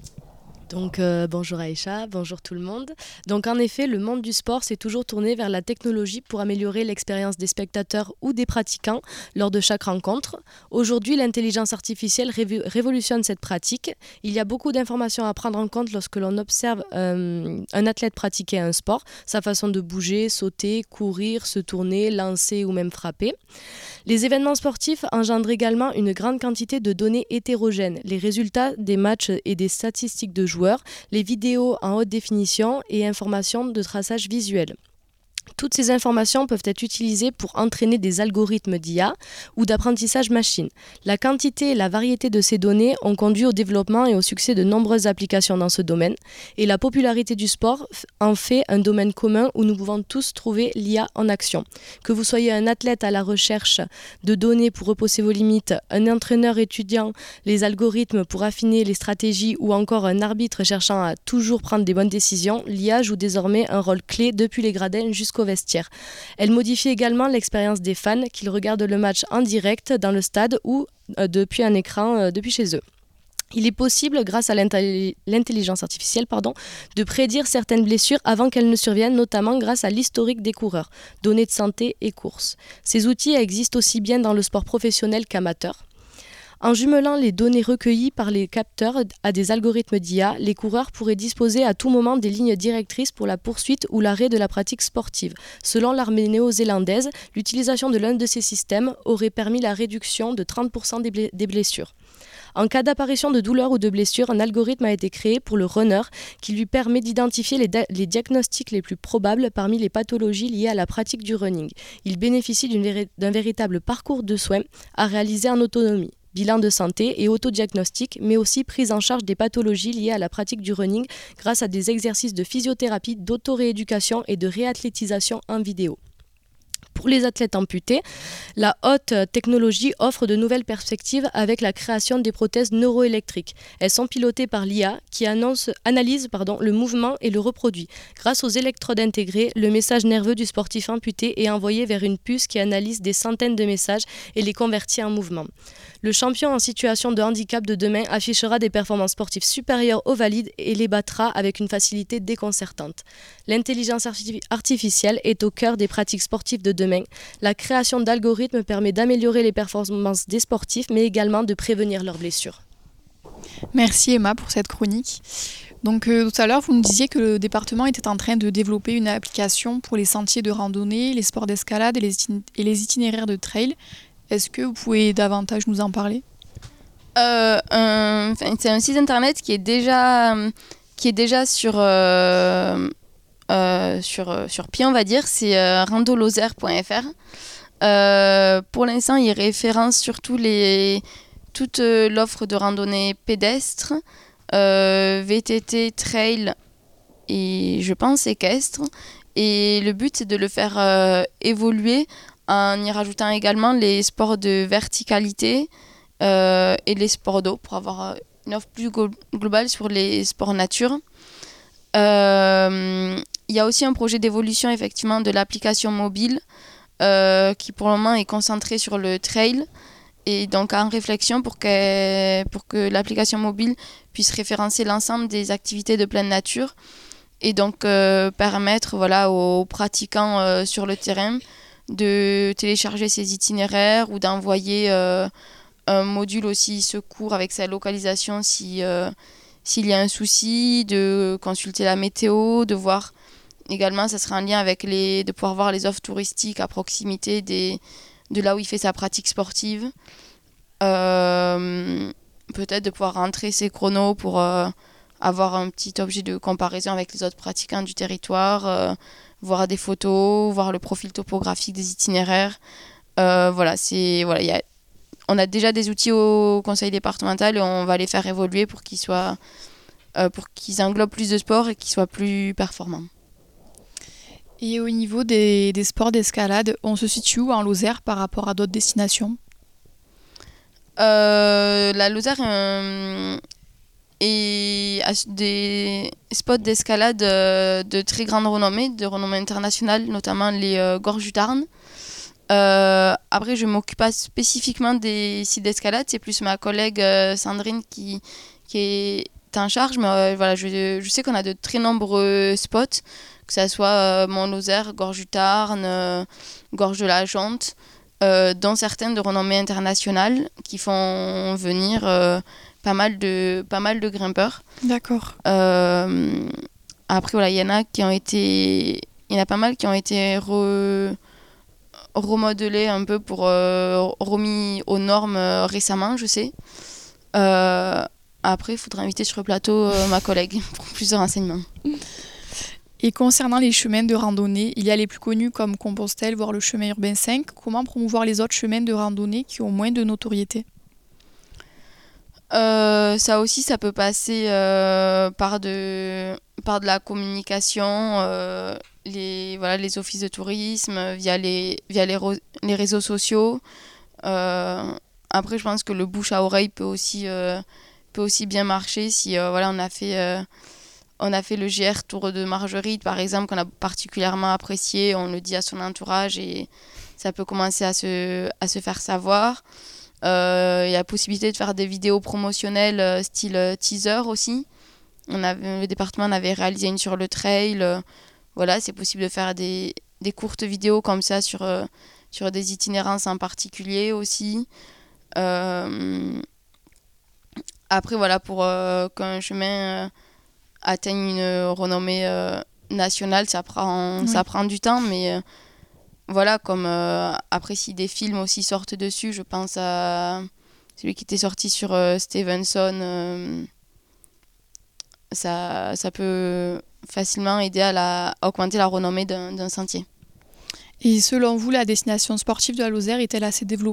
Donc euh, bonjour Aïcha, bonjour tout le monde. Donc en effet, le monde du sport s'est toujours tourné vers la technologie pour améliorer l'expérience des spectateurs ou des pratiquants lors de chaque rencontre. Aujourd'hui, l'intelligence artificielle révo- révolutionne cette pratique. Il y a beaucoup d'informations à prendre en compte lorsque l'on observe euh, un athlète pratiquer un sport, sa façon de bouger, sauter, courir, se tourner, lancer ou même frapper. Les événements sportifs engendrent également une grande quantité de données hétérogènes, les résultats des matchs et des statistiques de joueurs, les vidéos en haute définition et informations de traçage visuel. Toutes ces informations peuvent être utilisées pour entraîner des algorithmes d'I A ou d'apprentissage machine. La quantité et la variété de ces données ont conduit au développement et au succès de nombreuses applications dans ce domaine, et la popularité du sport en fait un domaine commun où nous pouvons tous trouver l'I A en action. Que vous soyez un athlète à la recherche de données pour repousser vos limites, un entraîneur étudiant les algorithmes pour affiner les stratégies ou encore un arbitre cherchant à toujours prendre des bonnes décisions, l'I A joue désormais un rôle clé depuis les gradins jusqu'au vestiaire. Elle modifie également l'expérience des fans qu'ils regardent le match en direct dans le stade ou euh, depuis un écran euh, depuis chez eux. Il est possible, grâce à l'intelli- l'intelligence artificielle, pardon, de prédire certaines blessures avant qu'elles ne surviennent, notamment grâce à l'historique des coureurs, données de santé et courses. Ces outils existent aussi bien dans le sport professionnel qu'amateur. En jumelant les données recueillies par les capteurs à des algorithmes d'I A, les coureurs pourraient disposer à tout moment des lignes directrices pour la poursuite ou l'arrêt de la pratique sportive. Selon l'armée néo-zélandaise, l'utilisation de l'un de ces systèmes aurait permis la réduction de trente pour cent des, bl- des blessures. En cas d'apparition de douleur ou de blessure, un algorithme a été créé pour le runner qui lui permet d'identifier les, da- les diagnostics les plus probables parmi les pathologies liées à la pratique du running. Il bénéficie d'une véri- d'un véritable parcours de soins à réaliser en autonomie. Bilan de santé et autodiagnostic, mais aussi prise en charge des pathologies liées à la pratique du running grâce à des exercices de physiothérapie, d'auto-rééducation et de réathlétisation en vidéo. Pour les athlètes amputés, la haute technologie offre de nouvelles perspectives avec la création des prothèses neuroélectriques. Elles sont pilotées par l'I A qui annonce, analyse pardon, le mouvement et le reproduit. Grâce aux électrodes intégrées, le message nerveux du sportif amputé est envoyé vers une puce qui analyse des centaines de messages et les convertit en mouvement. Le champion en situation de handicap de demain affichera des performances sportives supérieures aux valides et les battra avec une facilité déconcertante. L'intelligence arti- artificielle est au cœur des pratiques sportives de demain. La création d'algorithmes permet d'améliorer les performances des sportifs, mais également de prévenir leurs blessures. Merci Emma pour cette chronique. Donc euh, tout à l'heure, vous nous disiez que le département était en train de développer une application pour les sentiers de randonnée, les sports d'escalade et les, itin- et les itinéraires de trail. Est-ce que vous pouvez davantage nous en parler ? Euh, un, c'est un site internet qui est déjà, qui est déjà sur, euh, euh, sur, sur pied, on va dire. C'est euh, randoloser point f r. Euh, pour l'instant, il référence surtout les, toute euh, l'offre de randonnée pédestre, euh, V T T, trail et je pense équestre. Et le but, c'est de le faire euh, évoluer en y rajoutant également les sports de verticalité euh, et les sports d'eau pour avoir une offre plus go- globale sur les sports nature. Euh, il y a aussi un projet d'évolution effectivement de l'application mobile euh, qui pour le moment est concentré sur le trail et donc en réflexion pour que, pour que l'application mobile puisse référencer l'ensemble des activités de pleine nature et donc euh, permettre voilà, aux pratiquants euh, sur le terrain de télécharger ses itinéraires ou d'envoyer euh, un module aussi secours avec sa localisation si, euh, s'il y a un souci, de consulter la météo, de voir également, ça sera en lien avec les, de pouvoir voir les offres touristiques à proximité des, de là où il fait sa pratique sportive. Euh, peut-être de pouvoir rentrer ses chronos pour, euh, avoir un petit objet de comparaison avec les autres pratiquants du territoire, euh, voir des photos, voir le profil topographique des itinéraires. Euh, voilà, c'est, voilà, y a, on a déjà des outils au conseil départemental et on va les faire évoluer pour qu'ils soient, euh, pour qu'ils englobent plus de sports et qu'ils soient plus performants. Et au niveau des, des sports d'escalade, on se situe où en Lozère par rapport à d'autres destinations ? euh, La Lozère euh, et des spots d'escalade euh, de très grande renommée, de renommée internationale, notamment les euh, Gorges du Tarn. Euh, après, je ne m'occupe pas spécifiquement des sites d'escalade, c'est plus ma collègue euh, Sandrine qui, qui est en charge, mais euh, voilà, je, je sais qu'on a de très nombreux spots, que ce soit euh, Mont-Lozère, Gorges du Tarn, euh, Gorges de la Jonte, euh, dont certaines de renommée internationale qui font venir euh, pas mal de, pas mal de grimpeurs. D'accord. Euh, après, voilà, il y en a qui ont été, il y en a pas mal qui ont été re, remodelés un peu pour euh, remis aux normes euh, récemment, je sais. Euh, après, il faudra inviter sur le plateau euh, ma collègue pour plus de renseignements. Et concernant les chemins de randonnée, il y a les plus connus comme Compostelle, voire le chemin urbain cinq. Comment promouvoir les autres chemins de randonnée qui ont moins de notoriété ? Euh, ça aussi, ça peut passer euh, par, de, par de la communication, euh, les, voilà, les offices de tourisme, via les, via les, ro- les réseaux sociaux. Euh, après, je pense que le bouche à oreille peut aussi, euh, peut aussi bien marcher si euh, voilà, on a fait... Euh, On a fait le G R Tour de Marguerite, par exemple, qu'on a particulièrement apprécié. On le dit à son entourage et ça peut commencer à se, à se faire savoir. Euh, il y a la possibilité de faire des vidéos promotionnelles euh, style euh, teaser aussi. On avait, le département en avait réalisé une sur le trail. Euh, voilà, c'est possible de faire des, des courtes vidéos comme ça sur, euh, sur des itinérances en particulier aussi. Euh, après, voilà, pour euh, qu'un chemin... Euh, atteignent une renommée euh, nationale, ça prend, oui. ça prend du temps, mais euh, voilà, comme euh, après si des films aussi sortent dessus, je pense à celui qui était sorti sur euh, Stevenson, euh, ça, ça peut facilement aider à, la, à augmenter la renommée d'un, d'un sentier. Et selon vous, la destination sportive de la Lozère est-elle assez développée ?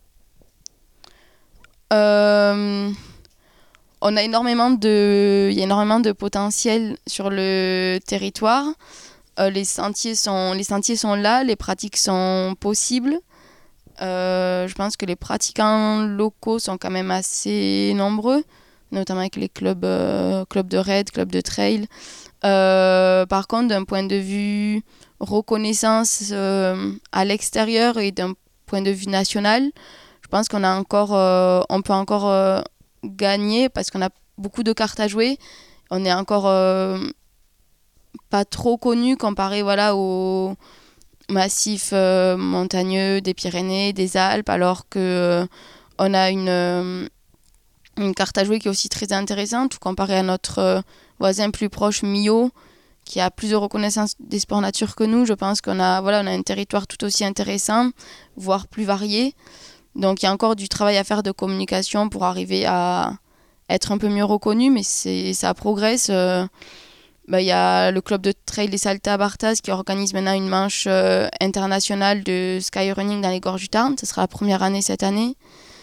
euh, On a énormément de, il y a énormément de potentiel sur le territoire. Euh, les sentiers sont, les sentiers sont là, les pratiques sont possibles. Euh, je pense que les pratiquants locaux sont quand même assez nombreux, notamment avec les clubs, euh, clubs de raid, clubs de trail. Euh, par contre, d'un point de vue reconnaissance euh, à l'extérieur et d'un point de vue national, je pense qu'on a encore, euh, on peut encore euh, gagner parce qu'on a beaucoup de cartes à jouer. On est encore euh, pas trop connu comparé voilà, aux massifs euh, montagneux des Pyrénées, des Alpes, alors qu'on euh, a une, euh, une carte à jouer qui est aussi très intéressante comparé à notre euh, voisin plus proche, Millau, qui a plus de reconnaissance des sports nature que nous. Je pense qu'on a, voilà, on a un territoire tout aussi intéressant, voire plus varié. Donc il y a encore du travail à faire de communication pour arriver à être un peu mieux reconnu, mais c'est, ça progresse. Euh, bah, y a le club de trail des Salta à Barthaz qui organise maintenant une manche euh, internationale de skyrunning dans les Gorges du Tarn. Ce sera la première année cette année.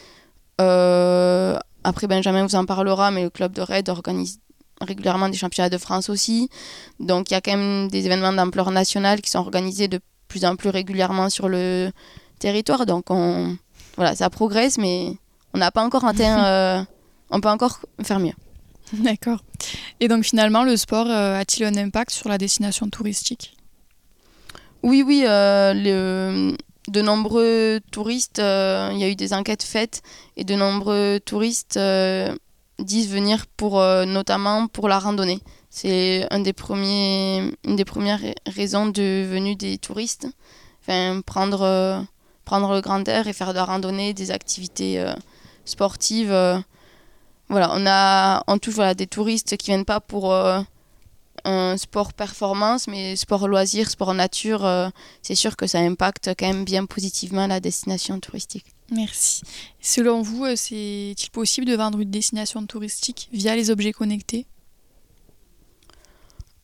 Euh, après, Benjamin vous en parlera, mais le club de raid organise régulièrement des championnats de France aussi. Donc il y a quand même des événements d'ampleur nationale qui sont organisés de plus en plus régulièrement sur le territoire. Donc on... Voilà, ça progresse, mais on n'a pas encore atteint... Euh, on peut encore faire mieux. D'accord. Et donc finalement, le sport euh, a-t-il un impact sur la destination touristique ? Oui, oui. Euh, le, de nombreux touristes, il euh, y a eu des enquêtes faites, et de nombreux touristes euh, disent venir pour, euh, notamment pour la randonnée. C'est un des premiers, une des premières raisons de venue des touristes. Enfin, prendre... Euh, prendre le grand air et faire de la randonnée, des activités euh, sportives. Euh, voilà, on a en tout voilà, des touristes qui ne viennent pas pour euh, un sport performance, mais sport loisir, sport nature. Euh, c'est sûr que ça impacte quand même bien positivement la destination touristique. Merci. Selon vous, c'est-il possible de vendre une destination touristique via les objets connectés ?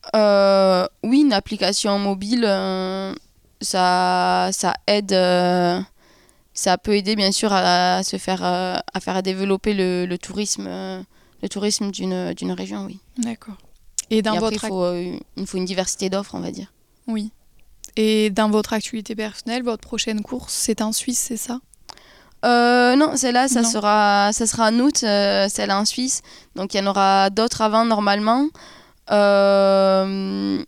Euh, oui, une application mobile, euh, ça, ça aide, euh, ça peut aider bien sûr à, à se faire, euh, à faire développer le, le tourisme, euh, le tourisme d'une, d'une région, oui. D'accord. Et dans Et après, votre il faut, euh, il faut une diversité d'offres, on va dire. Oui. Et dans votre activité personnelle, votre prochaine course, c'est en Suisse, c'est ça? Euh, non, celle-là, ça Non. sera, ça sera en août, euh, celle en Suisse. Donc, il y en aura d'autres avant, normalement. Euh,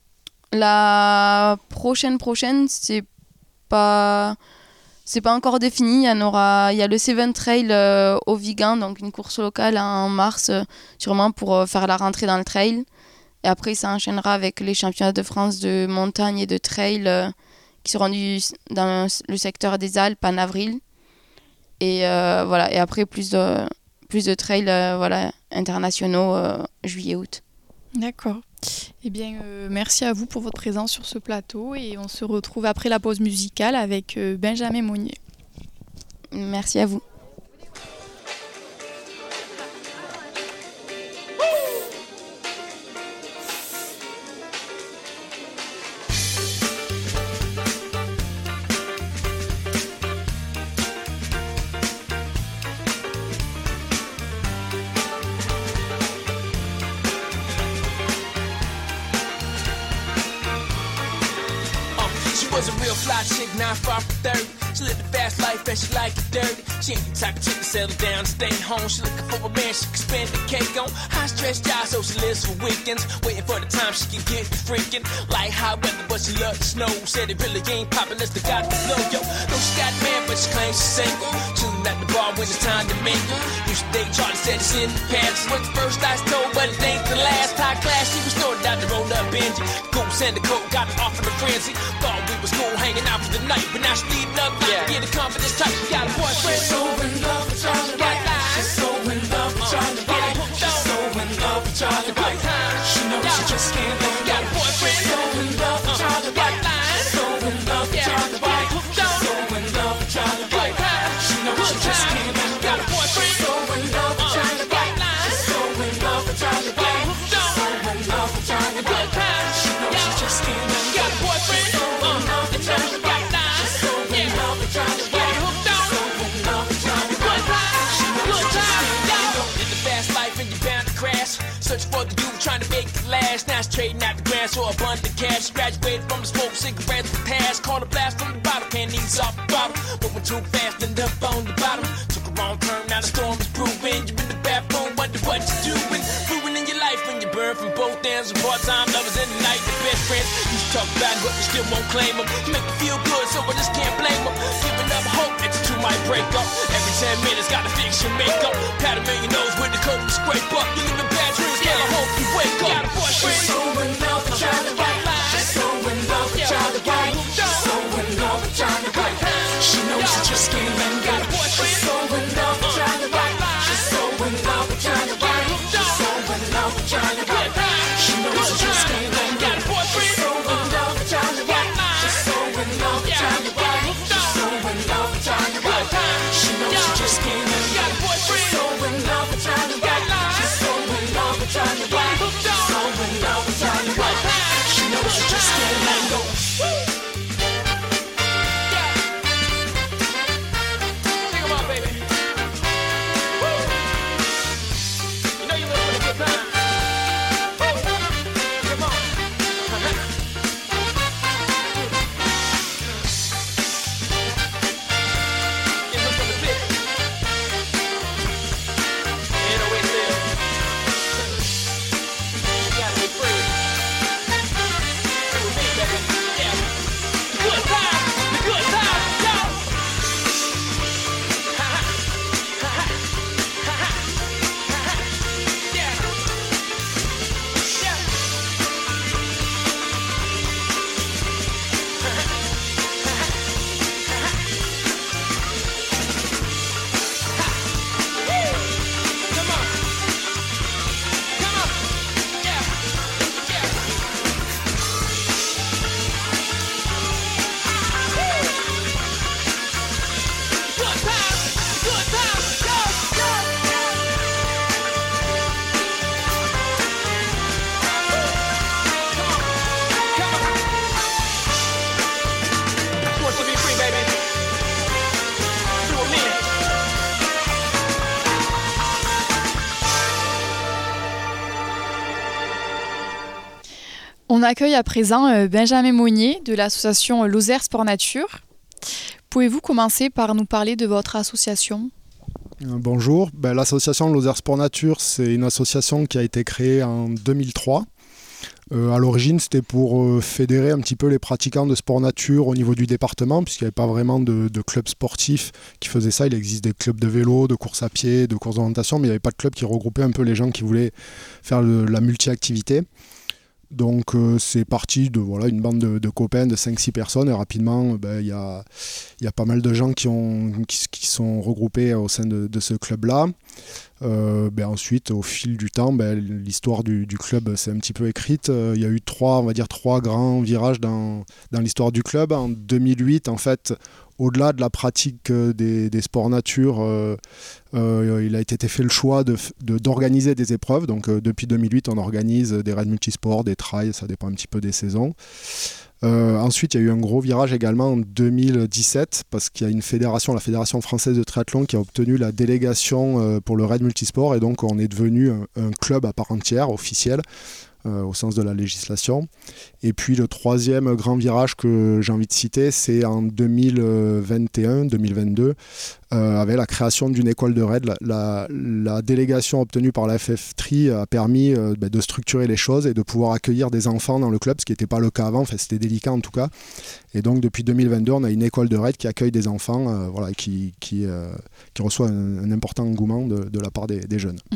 la prochaine, prochaine, c'est pas, c'est pas encore défini. Il y en aura, il y a le Seven Trail euh, au Vigan, donc une course locale en mars, euh, sûrement pour euh, faire la rentrée dans le trail. Et après, ça enchaînera avec les championnats de France de montagne et de trail euh, qui seront du, dans le secteur des Alpes en avril. Et euh, voilà. Et après, plus de, plus de trails euh, voilà, internationaux euh, juillet-août. D'accord. Eh bien, euh, merci à vous pour votre présence sur ce plateau et on se retrouve après la pause musicale avec euh, Benjamin Monnier. Merci à vous. She was a real fly chick, not far from thirty. She lived a fast life and she liked it dirty. She ain't the type of chick to settle down and stay home. She looking for a man she can spend the cake on. High stress job, so she lives for weekends. Waiting for the time she can get freaking. Like hot weather, but she loves the snow. Said it really ain't poppin' unless they got the flow. Yo, no, she got a man, but she claims she's single. Chillin' at the bar when it's time to mingle. Used to date Charlie, said it's in the past. Was the first I told, but it ain't the last. High class, she was started out to roll up Benji. Goose and the coat got it off in the frenzy. Thought we was cool hanging out for the night, but now she leading up like yeah. Get a confidence type. She got a boyfriend. She's so in love with Charlie White. She's so in love with Charlie White. She's so in love with Charlie White. She knows she just can't let go. Got a boyfriend. So in love with Charlie White. So in love with Charlie White. So in love with Charlie White. She knows she just can't let go. Got a boyfriend. So in love with Charlie White. So in love with Charlie White. So in love with Charlie White. She knows she just can't let go. Got a boyfriend. So in love with Charlie White. So in love with Charlie White. So in love with Charlie White. She knows she just can't let go. In the fast life and you're bound to crash. Searching for the youth, trying to make it last. Now it's trading out the grass for abundant cash. Graduated from the smoke, cigarettes with pass. Caught a blast from the bottle, can't ease off the bottle. Moving too fast, ended up on the bottom. Took a wrong turn, now the storm is brewing. You're in the bathroom, wonder what you're doing. Ruining your life when you burn from both ends. Part-time lovers in the night, the best friends. You should talk about it, but you still won't claim them. You make me feel good, so I just can't blame them. Giving up hope that you two might break up. Every ten minutes, gotta fix your makeup. Pat a million nose with the coat and scrape up. You live in bad dreams, yeah, I hope you wake up. Got a boyfriend. She's so in love with Charlie White. She's so in love with Charlie White. She's so in love with Charlie White. She knows she just can't let go. Got a boyfriend. She's so in love with Charlie White. She's so in love with Charlie White. She's so in love with Charlie White. She knows she just can't let go. Got a boyfriend. She's so in love with Charlie White. She's so in love with Charlie White. She's so in love with Charlie White. She knows she just can't let go. Got a boyfriend. She's so in love with Charlie White. She's so in love with Charlie White. She's so in love with Charlie White. She knows she just can't let go. Sing 'em out, baby. Woo. You know you live for a good time. On accueille à présent euh, Benjamin Monnier de l'association Lozère Sport Nature. Pouvez-vous commencer par nous parler de votre association ? Euh, bonjour, ben, l'association Lozère Sport Nature, c'est une association qui a été créée en deux mille trois. Euh, à l'origine, c'était pour euh, fédérer un petit peu les pratiquants de sport nature au niveau du département, puisqu'il n'y avait pas vraiment de, de clubs sportifs qui faisaient ça. Il existe des clubs de vélo, de course à pied, de course d'orientation, mais il n'y avait pas de club qui regroupait un peu les gens qui voulaient faire le, la multi-activité. Donc euh, c'est parti de voilà, une bande de, de copains de cinq six personnes et rapidement il ben, y, a, y a pas mal de gens qui, ont, qui, qui sont regroupés au sein de, de ce club-là. Euh, ben ensuite, au fil du temps, ben, l'histoire du, du club s'est un petit peu écrite. Euh, il y a eu trois, on va dire, trois grands virages dans, dans l'histoire du club. En deux mille huit, en fait, au-delà de la pratique des, des sports nature, euh, euh, il a été fait le choix de, de, d'organiser des épreuves. Donc euh, depuis deux mille huit, on organise des raids multisports, des trails, ça dépend un petit peu des saisons. Euh, ensuite, il y a eu un gros virage également en deux mille dix-sept parce qu'il y a une fédération, la Fédération française de triathlon, qui a obtenu la délégation euh, pour le raid multisport et donc on est devenu un, un club à part entière, officiel, euh, au sens de la législation. Et puis le troisième grand virage que j'ai envie de citer, c'est en deux mille vingt et un deux mille vingt-deux, euh, avec la création d'une école de raid. La, la, la délégation obtenue par la F F T R I a permis euh, bah, de structurer les choses et de pouvoir accueillir des enfants dans le club, ce qui n'était pas le cas avant, enfin, c'était délicat en tout cas. Et donc depuis deux mille vingt-deux, on a une école de raid qui accueille des enfants, euh, voilà, qui, qui, euh, qui reçoit un, un important engouement de, de la part des, des jeunes.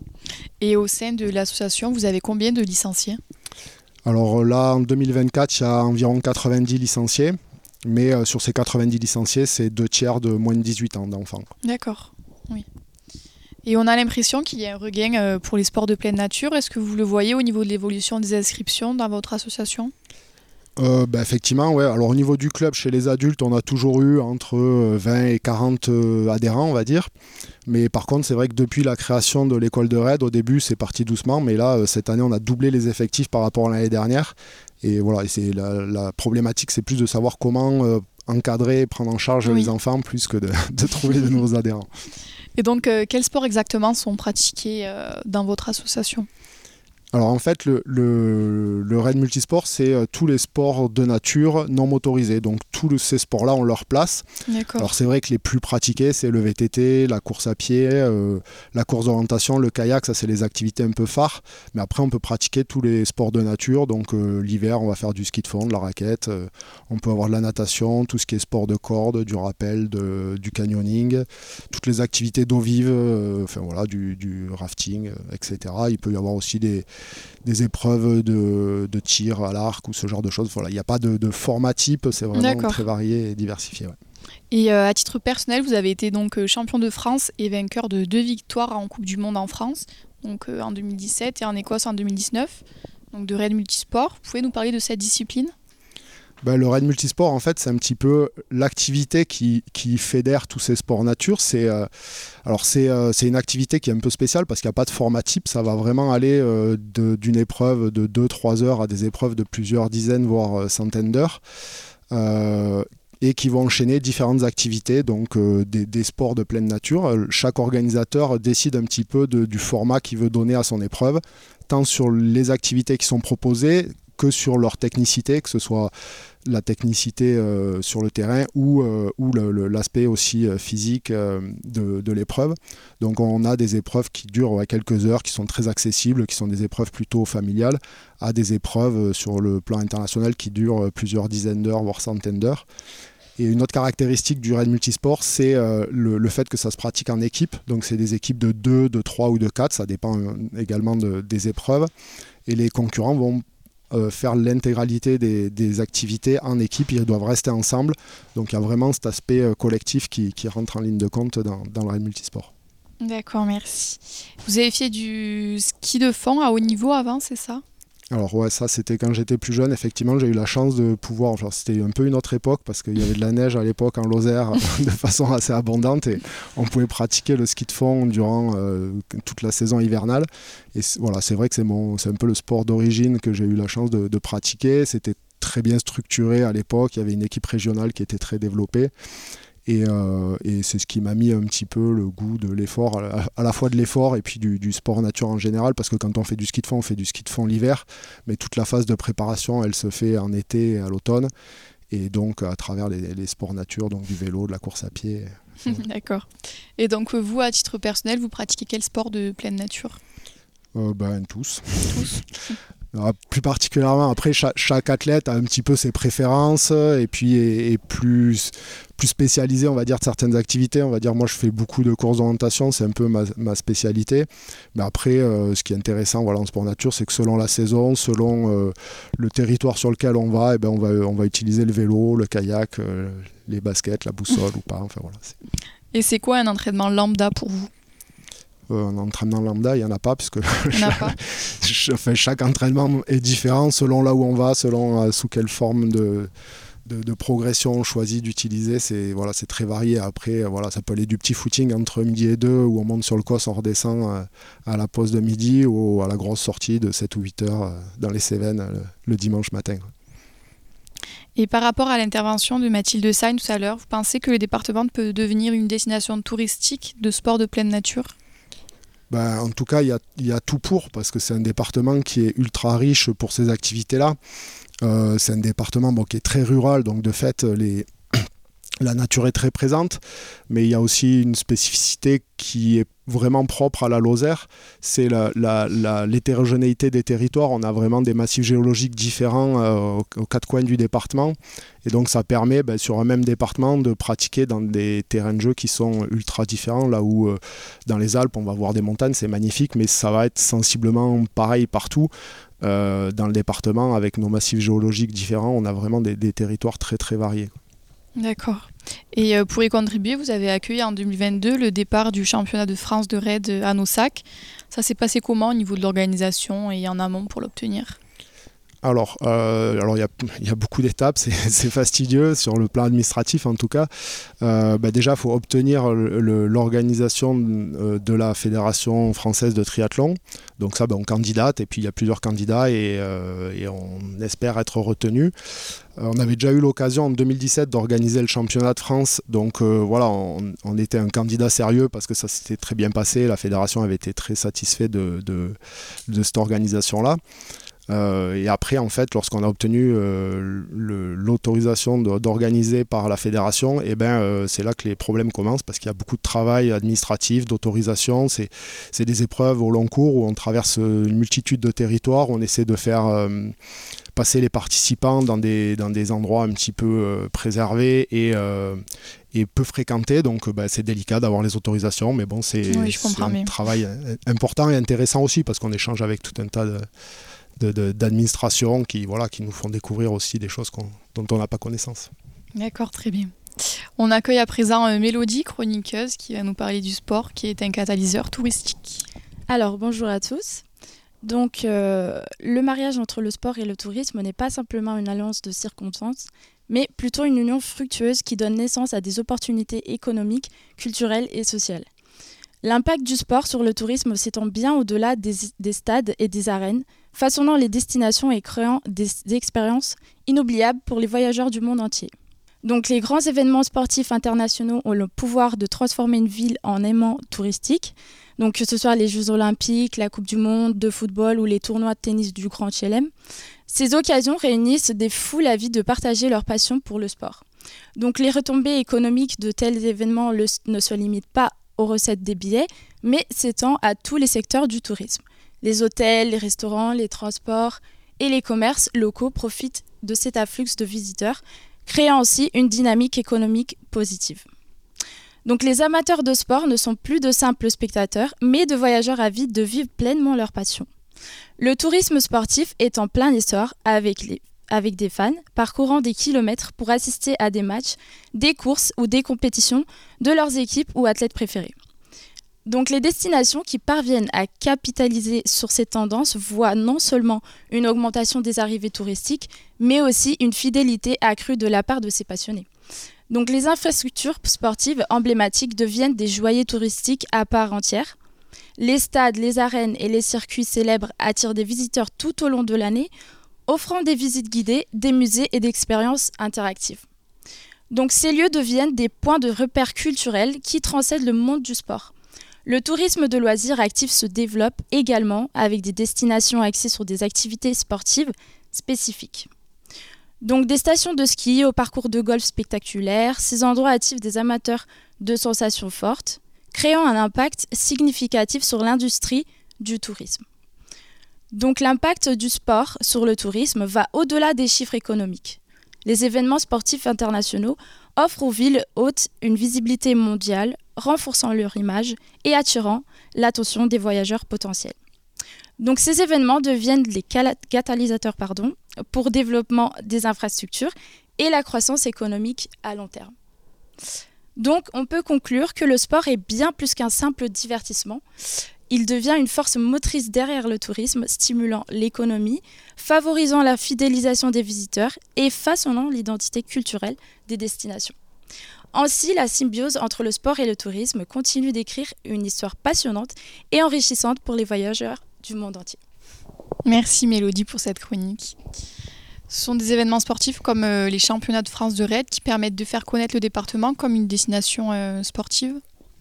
Et au sein de l'association, vous avez combien de licenciés ? Alors là, en deux mille vingt-quatre, il y a environ quatre-vingt-dix licenciés, mais euh, sur ces quatre-vingt-dix licenciés, c'est deux tiers de moins de dix-huit ans d'enfants. D'accord, oui. Et on a l'impression qu'il y a un regain euh, pour les sports de pleine nature. Est-ce que vous le voyez au niveau de l'évolution des inscriptions dans votre association ? Euh, bah, effectivement, ouais. Alors au niveau du club, chez les adultes, on a toujours eu entre vingt et quarante euh, adhérents, on va dire. Mais par contre, c'est vrai que depuis la création de l'école de raid, au début, c'est parti doucement. Mais là, euh, cette année, on a doublé les effectifs par rapport à l'année dernière. Et voilà, et c'est la, la problématique, c'est plus de savoir comment euh, encadrer et prendre en charge oui. les enfants, plus que de, de trouver de nouveaux adhérents. Et donc, euh, quels sports exactement sont pratiqués euh, dans votre association ? Alors en fait, le, le, le raid multisport, c'est euh, tous les sports de nature non motorisés. Donc tous ces sports-là ont leur place. D'accord. Alors c'est vrai que les plus pratiqués, c'est le V T T, la course à pied, euh, la course d'orientation, le kayak, ça c'est les activités un peu phares. Mais après, on peut pratiquer tous les sports de nature. Donc euh, l'hiver, on va faire du ski de fond, de la raquette. Euh, on peut avoir de la natation, tout ce qui est sport de corde, du rappel, de, du canyoning, toutes les activités d'eau vive, euh, enfin voilà, du, du rafting, euh, et cetera. Il peut y avoir aussi des des épreuves de, de tir à l'arc ou ce genre de choses. Voilà, il n'y a pas de, de format type, c'est vraiment D'accord. très varié et diversifié. Ouais. Et euh, à titre personnel, vous avez été donc champion de France et vainqueur de deux victoires en Coupe du Monde en France, donc euh, en deux mille dix-sept et en Écosse en deux mille dix-neuf, donc de raid multisport. Vous pouvez nous parler de cette discipline ? Ben, le raid multisport, en fait, c'est un petit peu l'activité qui, qui fédère tous ces sports nature. C'est, euh, alors c'est, euh, c'est une activité qui est un peu spéciale parce qu'il n'y a pas de format type. Ça va vraiment aller euh, de, d'une épreuve de deux à trois heures à des épreuves de plusieurs dizaines, voire centaines d'heures. Euh, et qui vont enchaîner différentes activités, donc euh, des, des sports de pleine nature. Chaque organisateur décide un petit peu de, du format qu'il veut donner à son épreuve, tant sur les activités qui sont proposées que sur leur technicité, que ce soit la technicité euh, sur le terrain ou, euh, ou le, le, l'aspect aussi euh, physique euh, de, de l'épreuve. Donc on a des épreuves qui durent ouais, quelques heures, qui sont très accessibles, qui sont des épreuves plutôt familiales, à des épreuves euh, sur le plan international qui durent euh, plusieurs dizaines d'heures, voire centaines d'heures. Et une autre caractéristique du raid multisport, c'est euh, le, le fait que ça se pratique en équipe. Donc c'est des équipes de deux, de trois ou de quatre, ça dépend euh, également de, des épreuves. Et les concurrents vont Euh, faire l'intégralité des, des activités en équipe, ils doivent rester ensemble. Donc il y a vraiment cet aspect euh, collectif qui, qui rentre en ligne de compte dans, dans le raid multisport. D'accord, merci. Vous avez fait du ski de fond à haut niveau avant, c'est ça ? Alors ouais, ça c'était quand j'étais plus jeune, effectivement j'ai eu la chance de pouvoir, genre, c'était un peu une autre époque parce qu'il y avait de la neige à l'époque en Lozère de façon assez abondante et on pouvait pratiquer le ski de fond durant euh, toute la saison hivernale. Et c'est, voilà, c'est vrai que c'est, mon, c'est un peu le sport d'origine que j'ai eu la chance de, de pratiquer, c'était très bien structuré à l'époque, il y avait une équipe régionale qui était très développée. Et, euh, et c'est ce qui m'a mis un petit peu le goût de l'effort, à, à la fois de l'effort et puis du, du sport nature en général, parce que quand on fait du ski de fond, on fait du ski de fond l'hiver, mais toute la phase de préparation, elle se fait en été et à l'automne, et donc à travers les, les sports nature, donc du vélo, de la course à pied. D'accord. Et donc vous, à titre personnel, vous pratiquez quel sport de pleine nature ? euh, Ben tous. Tous. Alors, plus particulièrement, après, chaque, chaque athlète a un petit peu ses préférences et puis est, est plus, plus spécialisé, on va dire, de certaines activités. On va dire, moi, je fais beaucoup de courses d'orientation, c'est un peu ma, ma spécialité. Mais après, euh, ce qui est intéressant voilà, en sport nature, c'est que selon la saison, selon euh, le territoire sur lequel on va, eh ben, on va, on va utiliser le vélo, le kayak, euh, les baskets, la boussole ou pas. Enfin, voilà, c'est... Et c'est quoi un entraînement lambda pour vous ? Euh, un entraînement lambda, il n'y en a pas, puisque chaque, pas. Enfin, chaque entraînement est différent selon là où on va, selon euh, sous quelle forme de, de, de progression on choisit d'utiliser. C'est, voilà, c'est très varié. Après, euh, voilà, ça peut aller du petit footing entre midi et deux, où on monte sur le cos, on redescend euh, à la pause de midi, ou à la grosse sortie de sept ou huit heures euh, dans les Cévennes euh, le, le dimanche matin. Et par rapport à l'intervention de Mathilde Sagne tout à l'heure, vous pensez que le département peut devenir une destination touristique de sport de pleine nature ? Ben, en tout cas, il y, y a tout pour, parce que c'est un département qui est ultra riche pour ces activités-là. Euh, c'est un département bon, qui est très rural, donc de fait, les... la nature est très présente, mais il y a aussi une spécificité qui est vraiment propre à la Lozère, c'est la, la, la, l'hétérogénéité des territoires. On a vraiment des massifs géologiques différents euh, aux, aux quatre coins du département, et donc ça permet ben, sur un même département de pratiquer dans des terrains de jeu qui sont ultra différents, là où euh, dans les Alpes on va voir des montagnes, c'est magnifique, mais ça va être sensiblement pareil partout. Euh, dans le département, avec nos massifs géologiques différents, on a vraiment des, des territoires très très variés. D'accord. Et euh, pour y contribuer, vous avez accueilli en deux mille vingt-deux le départ du championnat de France de raid à Nossac. Ça s'est passé comment au niveau de l'organisation et en amont pour l'obtenir ? Alors, euh, alors il y a, y a beaucoup d'étapes, c'est, c'est fastidieux sur le plan administratif en tout cas. Euh, bah déjà, il faut obtenir le, le, l'organisation de la Fédération française de triathlon. Donc ça, bah, on candidate et puis il y a plusieurs candidats et, euh, et on espère être retenu. Euh, on avait déjà eu l'occasion en deux mille dix-sept d'organiser le championnat de France. Donc euh, voilà, on, on était un candidat sérieux parce que ça s'était très bien passé. La fédération avait été très satisfaite de, de, de cette organisation-là. Euh, et après, en fait, lorsqu'on a obtenu euh, le, l'autorisation de, d'organiser par la fédération, et ben, euh, c'est là que les problèmes commencent parce qu'il y a beaucoup de travail administratif, d'autorisation. C'est, c'est des épreuves au long cours où on traverse une multitude de territoires. On essaie de faire euh, passer les participants dans des, dans des endroits un petit peu euh, préservés et, euh, et peu fréquentés. Donc, bah, c'est délicat d'avoir les autorisations. Mais bon, c'est, oui, c'est un bien. travail important et intéressant aussi parce qu'on échange avec tout un tas de... De, de, d'administration qui, voilà, qui nous font découvrir aussi des choses qu'on, dont on n'a pas connaissance. D'accord, très bien. On accueille à présent euh, Mélodie, chroniqueuse, qui va nous parler du sport, qui est un catalyseur touristique. Alors, bonjour à tous. Donc, euh, le mariage entre le sport et le tourisme n'est pas simplement une alliance de circonstances, mais plutôt une union fructueuse qui donne naissance à des opportunités économiques, culturelles et sociales. L'impact du sport sur le tourisme s'étend bien au-delà des, des stades et des arènes, façonnant les destinations et créant des, des expériences inoubliables pour les voyageurs du monde entier. Donc les grands événements sportifs internationaux ont le pouvoir de transformer une ville en aimant touristique, donc que ce soit les Jeux Olympiques, la Coupe du Monde de football ou les tournois de tennis du Grand Chelem. Ces occasions réunissent des foules avides de partager leur passion pour le sport. Donc les retombées économiques de tels événements le, ne se limitent pas aux recettes des billets, mais s'étend à tous les secteurs du tourisme. Les hôtels, les restaurants, les transports et les commerces locaux profitent de cet afflux de visiteurs, créant aussi une dynamique économique positive. Donc les amateurs de sport ne sont plus de simples spectateurs, mais de voyageurs avides de vivre pleinement leur passion. Le tourisme sportif est en plein essor avec, les, avec des fans parcourant des kilomètres pour assister à des matchs, des courses ou des compétitions de leurs équipes ou athlètes préférés. Donc les destinations qui parviennent à capitaliser sur ces tendances voient non seulement une augmentation des arrivées touristiques, mais aussi une fidélité accrue de la part de ces passionnés. Donc les infrastructures sportives emblématiques deviennent des joyaux touristiques à part entière. Les stades, les arènes et les circuits célèbres attirent des visiteurs tout au long de l'année, offrant des visites guidées, des musées et des expériences interactives. Donc ces lieux deviennent des points de repère culturels qui transcendent le monde du sport. Le tourisme de loisirs actifs se développe également avec des destinations axées sur des activités sportives spécifiques. Donc des stations de ski au parcours de golf spectaculaires, ces endroits attirent des amateurs de sensations fortes, créant un impact significatif sur l'industrie du tourisme. Donc l'impact du sport sur le tourisme va au-delà des chiffres économiques. Les événements sportifs internationaux offrent aux villes hôtes une visibilité mondiale, renforçant leur image et attirant l'attention des voyageurs potentiels. Donc ces événements deviennent les catalysateurs pardon, pour le développement des infrastructures et la croissance économique à long terme. Donc on peut conclure que le sport est bien plus qu'un simple divertissement. Il devient une force motrice derrière le tourisme, stimulant l'économie, favorisant la fidélisation des visiteurs et façonnant l'identité culturelle des destinations. Ainsi, la symbiose entre le sport et le tourisme continue d'écrire une histoire passionnante et enrichissante pour les voyageurs du monde entier. Merci Mélodie pour cette chronique. Ce sont des événements sportifs comme euh, les championnats de France de raid qui permettent de faire connaître le département comme une destination euh, sportive.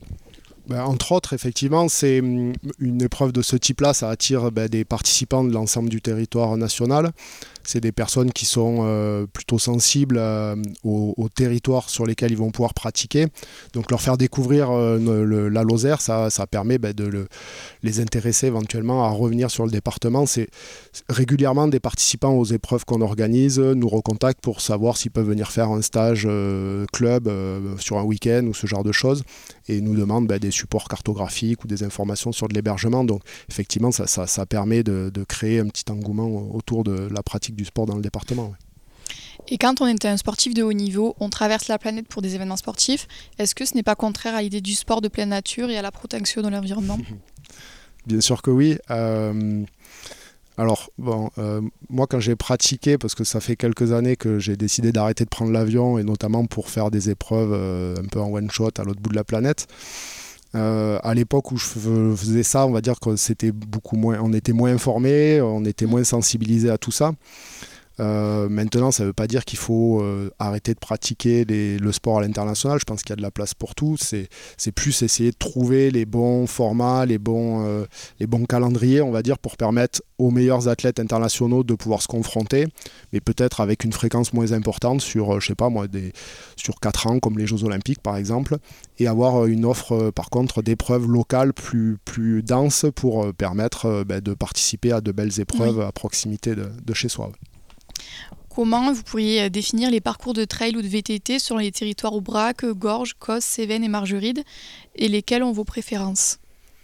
Ben, entre autres, effectivement, c'est une épreuve de ce type-là, ça attire ben, des participants de l'ensemble du territoire national. C'est des personnes qui sont euh, plutôt sensibles euh, au, au territoire sur lesquels ils vont pouvoir pratiquer. Donc leur faire découvrir euh, le, la Lozère, ça, ça permet ben, de le, les intéresser éventuellement à revenir sur le département. C'est régulièrement des participants aux épreuves qu'on organise nous recontactent pour savoir s'ils peuvent venir faire un stage euh, club euh, sur un week-end ou ce genre de choses et nous demandent ben, des supports cartographiques ou des informations sur de l'hébergement. Donc effectivement, ça, ça, ça permet de, de créer un petit engouement autour de la pratique du sport dans le département. Ouais. Et quand on est un sportif de haut niveau, on traverse la planète pour des événements sportifs. Est-ce que ce n'est pas contraire à l'idée du sport de pleine nature et à la protection de l'environnement ? Bien sûr que oui. Euh, alors, bon, euh, moi quand j'ai pratiqué, parce que ça fait quelques années que j'ai décidé d'arrêter de prendre l'avion, et notamment pour faire des épreuves euh, un peu en one-shot à l'autre bout de la planète, Euh, à l'époque où je faisais ça, on va dire que c'était beaucoup moins, on était moins informé, on était moins sensibilisé à tout ça. Euh, maintenant, ça ne veut pas dire qu'il faut euh, arrêter de pratiquer les, le sport à l'international. Je pense qu'il y a de la place pour tout. C'est, c'est plus essayer de trouver les bons formats, les bons, euh, les bons calendriers, on va dire, pour permettre aux meilleurs athlètes internationaux de pouvoir se confronter, mais peut-être avec une fréquence moins importante sur, je sais pas moi, des, sur quatre ans, comme les Jeux Olympiques par exemple, et avoir une offre par contre d'épreuves locales plus, plus denses pour euh, permettre euh, ben, de participer à de belles épreuves oui. à proximité de, de chez soi. Comment vous pourriez définir les parcours de trail ou de V T T sur les territoires Aubrac, Gorges, Causse, Cévennes et Margeride, et lesquels ont vos préférences ?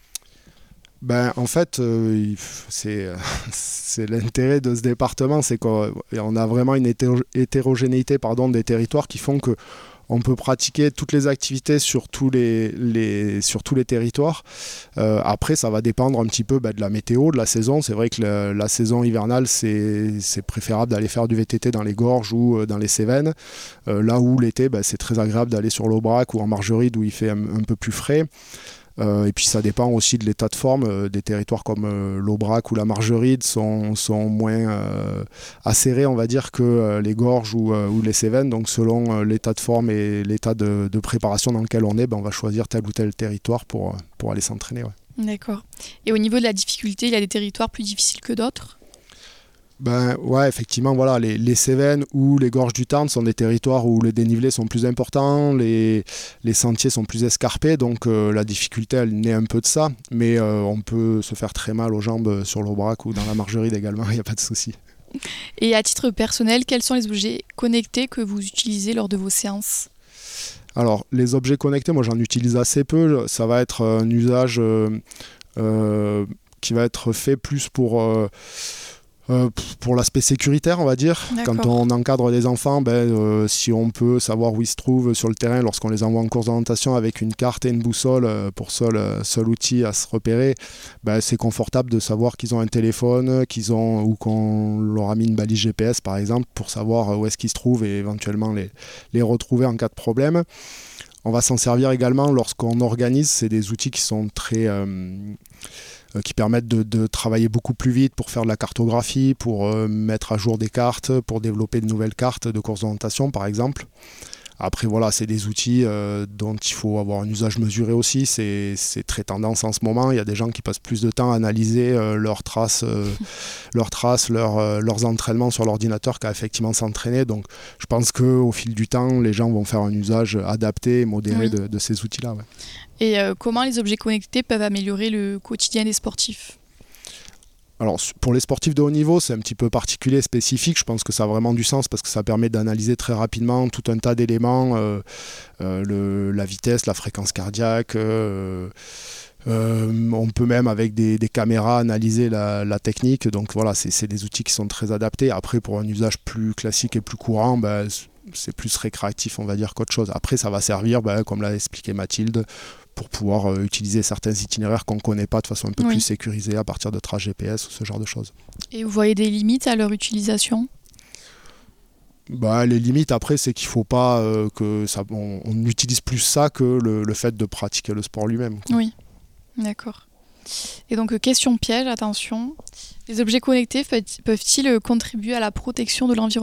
Ben, en fait, euh, c'est, c'est l'intérêt de ce département, c'est qu'on a vraiment une hétérogénéité pardon, des territoires qui font que on peut pratiquer toutes les activités sur tous les, les, sur tous les territoires. Euh, après, ça va dépendre un petit peu bah, de la météo, de la saison. C'est vrai que le, la saison hivernale, c'est, c'est préférable d'aller faire du V T T dans les Gorges ou euh, dans les Cévennes. Euh, là où l'été, bah, c'est très agréable d'aller sur l'Aubrac ou en Margeride où il fait un, un peu plus frais. Euh, et puis ça dépend aussi de l'état de forme. Euh, des territoires comme euh, l'Aubrac ou la Margeride sont, sont moins euh, acérés, on va dire, que euh, les Gorges ou, euh, ou les Cévennes. Donc selon euh, l'état de forme et l'état de, de préparation dans lequel on est, ben, on va choisir tel ou tel territoire pour, pour aller s'entraîner. Ouais. D'accord. Et au niveau de la difficulté, il y a des territoires plus difficiles que d'autres ? Ben ouais, effectivement, voilà, les, les Cévennes ou les Gorges du Tarn sont des territoires où les dénivelés sont plus importants, les, les sentiers sont plus escarpés, donc euh, la difficulté elle naît un peu de ça, mais euh, on peut se faire très mal aux jambes sur l'Aubrac ou dans la Margeride également, il n'y a pas de souci. Et à titre personnel, quels sont les objets connectés que vous utilisez lors de vos séances ? Alors, les objets connectés, moi j'en utilise assez peu, ça va être un usage euh, euh, qui va être fait plus pour... Euh, Euh, pour l'aspect sécuritaire, on va dire. D'accord. Quand on encadre des enfants, ben, euh, si on peut savoir où ils se trouvent sur le terrain lorsqu'on les envoie en course d'orientation avec une carte et une boussole euh, pour seul, euh, seul outil à se repérer, ben, c'est confortable de savoir qu'ils ont un téléphone, qu'ils ont, ou qu'on leur a mis une balise G P S par exemple pour savoir où est-ce qu'ils se trouvent et éventuellement les, les retrouver en cas de problème. On va s'en servir également lorsqu'on organise, c'est des outils qui sont très... Euh, qui permettent de, de travailler beaucoup plus vite pour faire de la cartographie, pour euh, mettre à jour des cartes, pour développer de nouvelles cartes de course d'orientation par exemple. Après voilà, c'est des outils euh, dont il faut avoir un usage mesuré aussi, c'est, c'est très tendance en ce moment, il y a des gens qui passent plus de temps à analyser euh, leurs traces, euh, leurs, traces leurs, euh, leurs entraînements sur l'ordinateur qu'à effectivement s'entraîner, donc je pense qu'au fil du temps, les gens vont faire un usage adapté et modéré oui. de, de ces outils-là. Ouais. Et euh, comment les objets connectés peuvent améliorer le quotidien des sportifs ? Alors pour les sportifs de haut niveau, c'est un petit peu particulier, spécifique. Je pense que ça a vraiment du sens parce que ça permet d'analyser très rapidement tout un tas d'éléments, euh, euh, le, la vitesse, la fréquence cardiaque. Euh, euh, on peut même avec des, des caméras analyser la, la technique. Donc voilà, c'est, c'est des outils qui sont très adaptés. Après, pour un usage plus classique et plus courant, ben, c'est plus récréatif, on va dire, qu'autre chose. Après, ça va servir, ben, comme l'a expliqué Mathilde, pour pouvoir euh, utiliser certains itinéraires qu'on ne connaît pas de façon un peu oui. plus sécurisée à partir de traces G P S ou ce genre de choses. Et vous voyez des limites à leur utilisation ? Bah, les limites, après, c'est qu'il ne faut pas euh, que ça, on, on utilise plus ça que le, le fait de pratiquer le sport lui-même. Quoi. Oui, d'accord. Et donc, question piège, attention. Les objets connectés peuvent-ils contribuer à la protection de l'environnement ?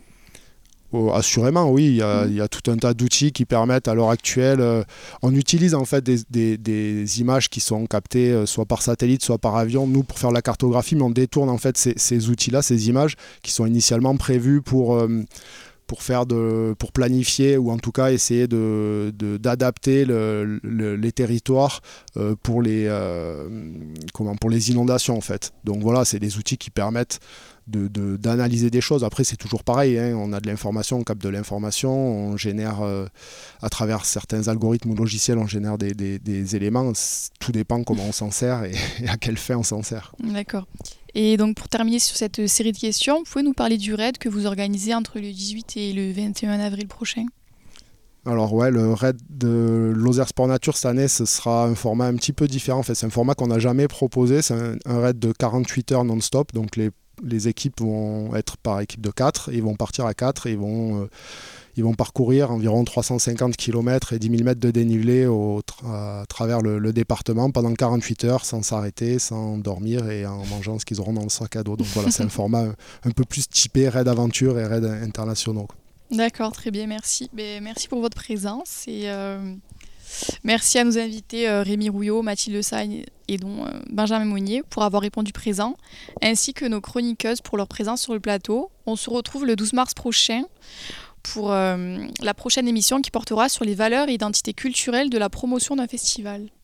Oh, assurément, oui, il y, a, mmh. il y a tout un tas d'outils qui permettent à l'heure actuelle, euh, on utilise en fait des, des, des images qui sont captées euh, soit par satellite, soit par avion, nous pour faire la cartographie, mais on détourne en fait ces, ces outils-là, ces images qui sont initialement prévues pour, euh, pour, faire de, pour planifier ou en tout cas essayer de, de, d'adapter le, le, les territoires euh, pour, les, euh, comment, pour les inondations en fait. Donc voilà, c'est des outils qui permettent De, de, d'analyser des choses. Après, c'est toujours pareil, hein. On a de l'information, on capte de l'information, on génère, euh, à travers certains algorithmes ou logiciels, on génère des, des, des éléments. Tout dépend comment on s'en sert et, et à quelle fin on s'en sert. D'accord. Et donc, pour terminer sur cette série de questions, vous pouvez nous parler du raid que vous organisez entre le dix-huit et le vingt et un avril prochain ? Alors ouais, le raid de Lozère Sport Nature cette année, ce sera un format un petit peu différent. En fait, c'est un format qu'on n'a jamais proposé. C'est un, un raid de quarante-huit heures non-stop. Donc les Les équipes vont être par équipe de quatre, et ils vont partir à quatre et ils vont, euh, ils vont parcourir environ trois cent cinquante kilomètres et dix mille mètres de dénivelé au tra- à travers le, le département pendant quarante-huit heures sans s'arrêter, sans dormir et en mangeant ce qu'ils auront dans le sac à dos. Donc voilà, c'est un format un, un peu plus typé raid aventure et raid internationaux. D'accord, très bien, merci. Mais merci pour votre présence et euh, merci à nos invités euh, Rémi Rouillot, Mathilde Sagne et donc euh, Benjamin Monnier pour avoir répondu présent, ainsi que nos chroniqueuses pour leur présence sur le plateau. On se retrouve le douze mars prochain pour euh, la prochaine émission qui portera sur les valeurs et identités culturelles de la promotion d'un festival.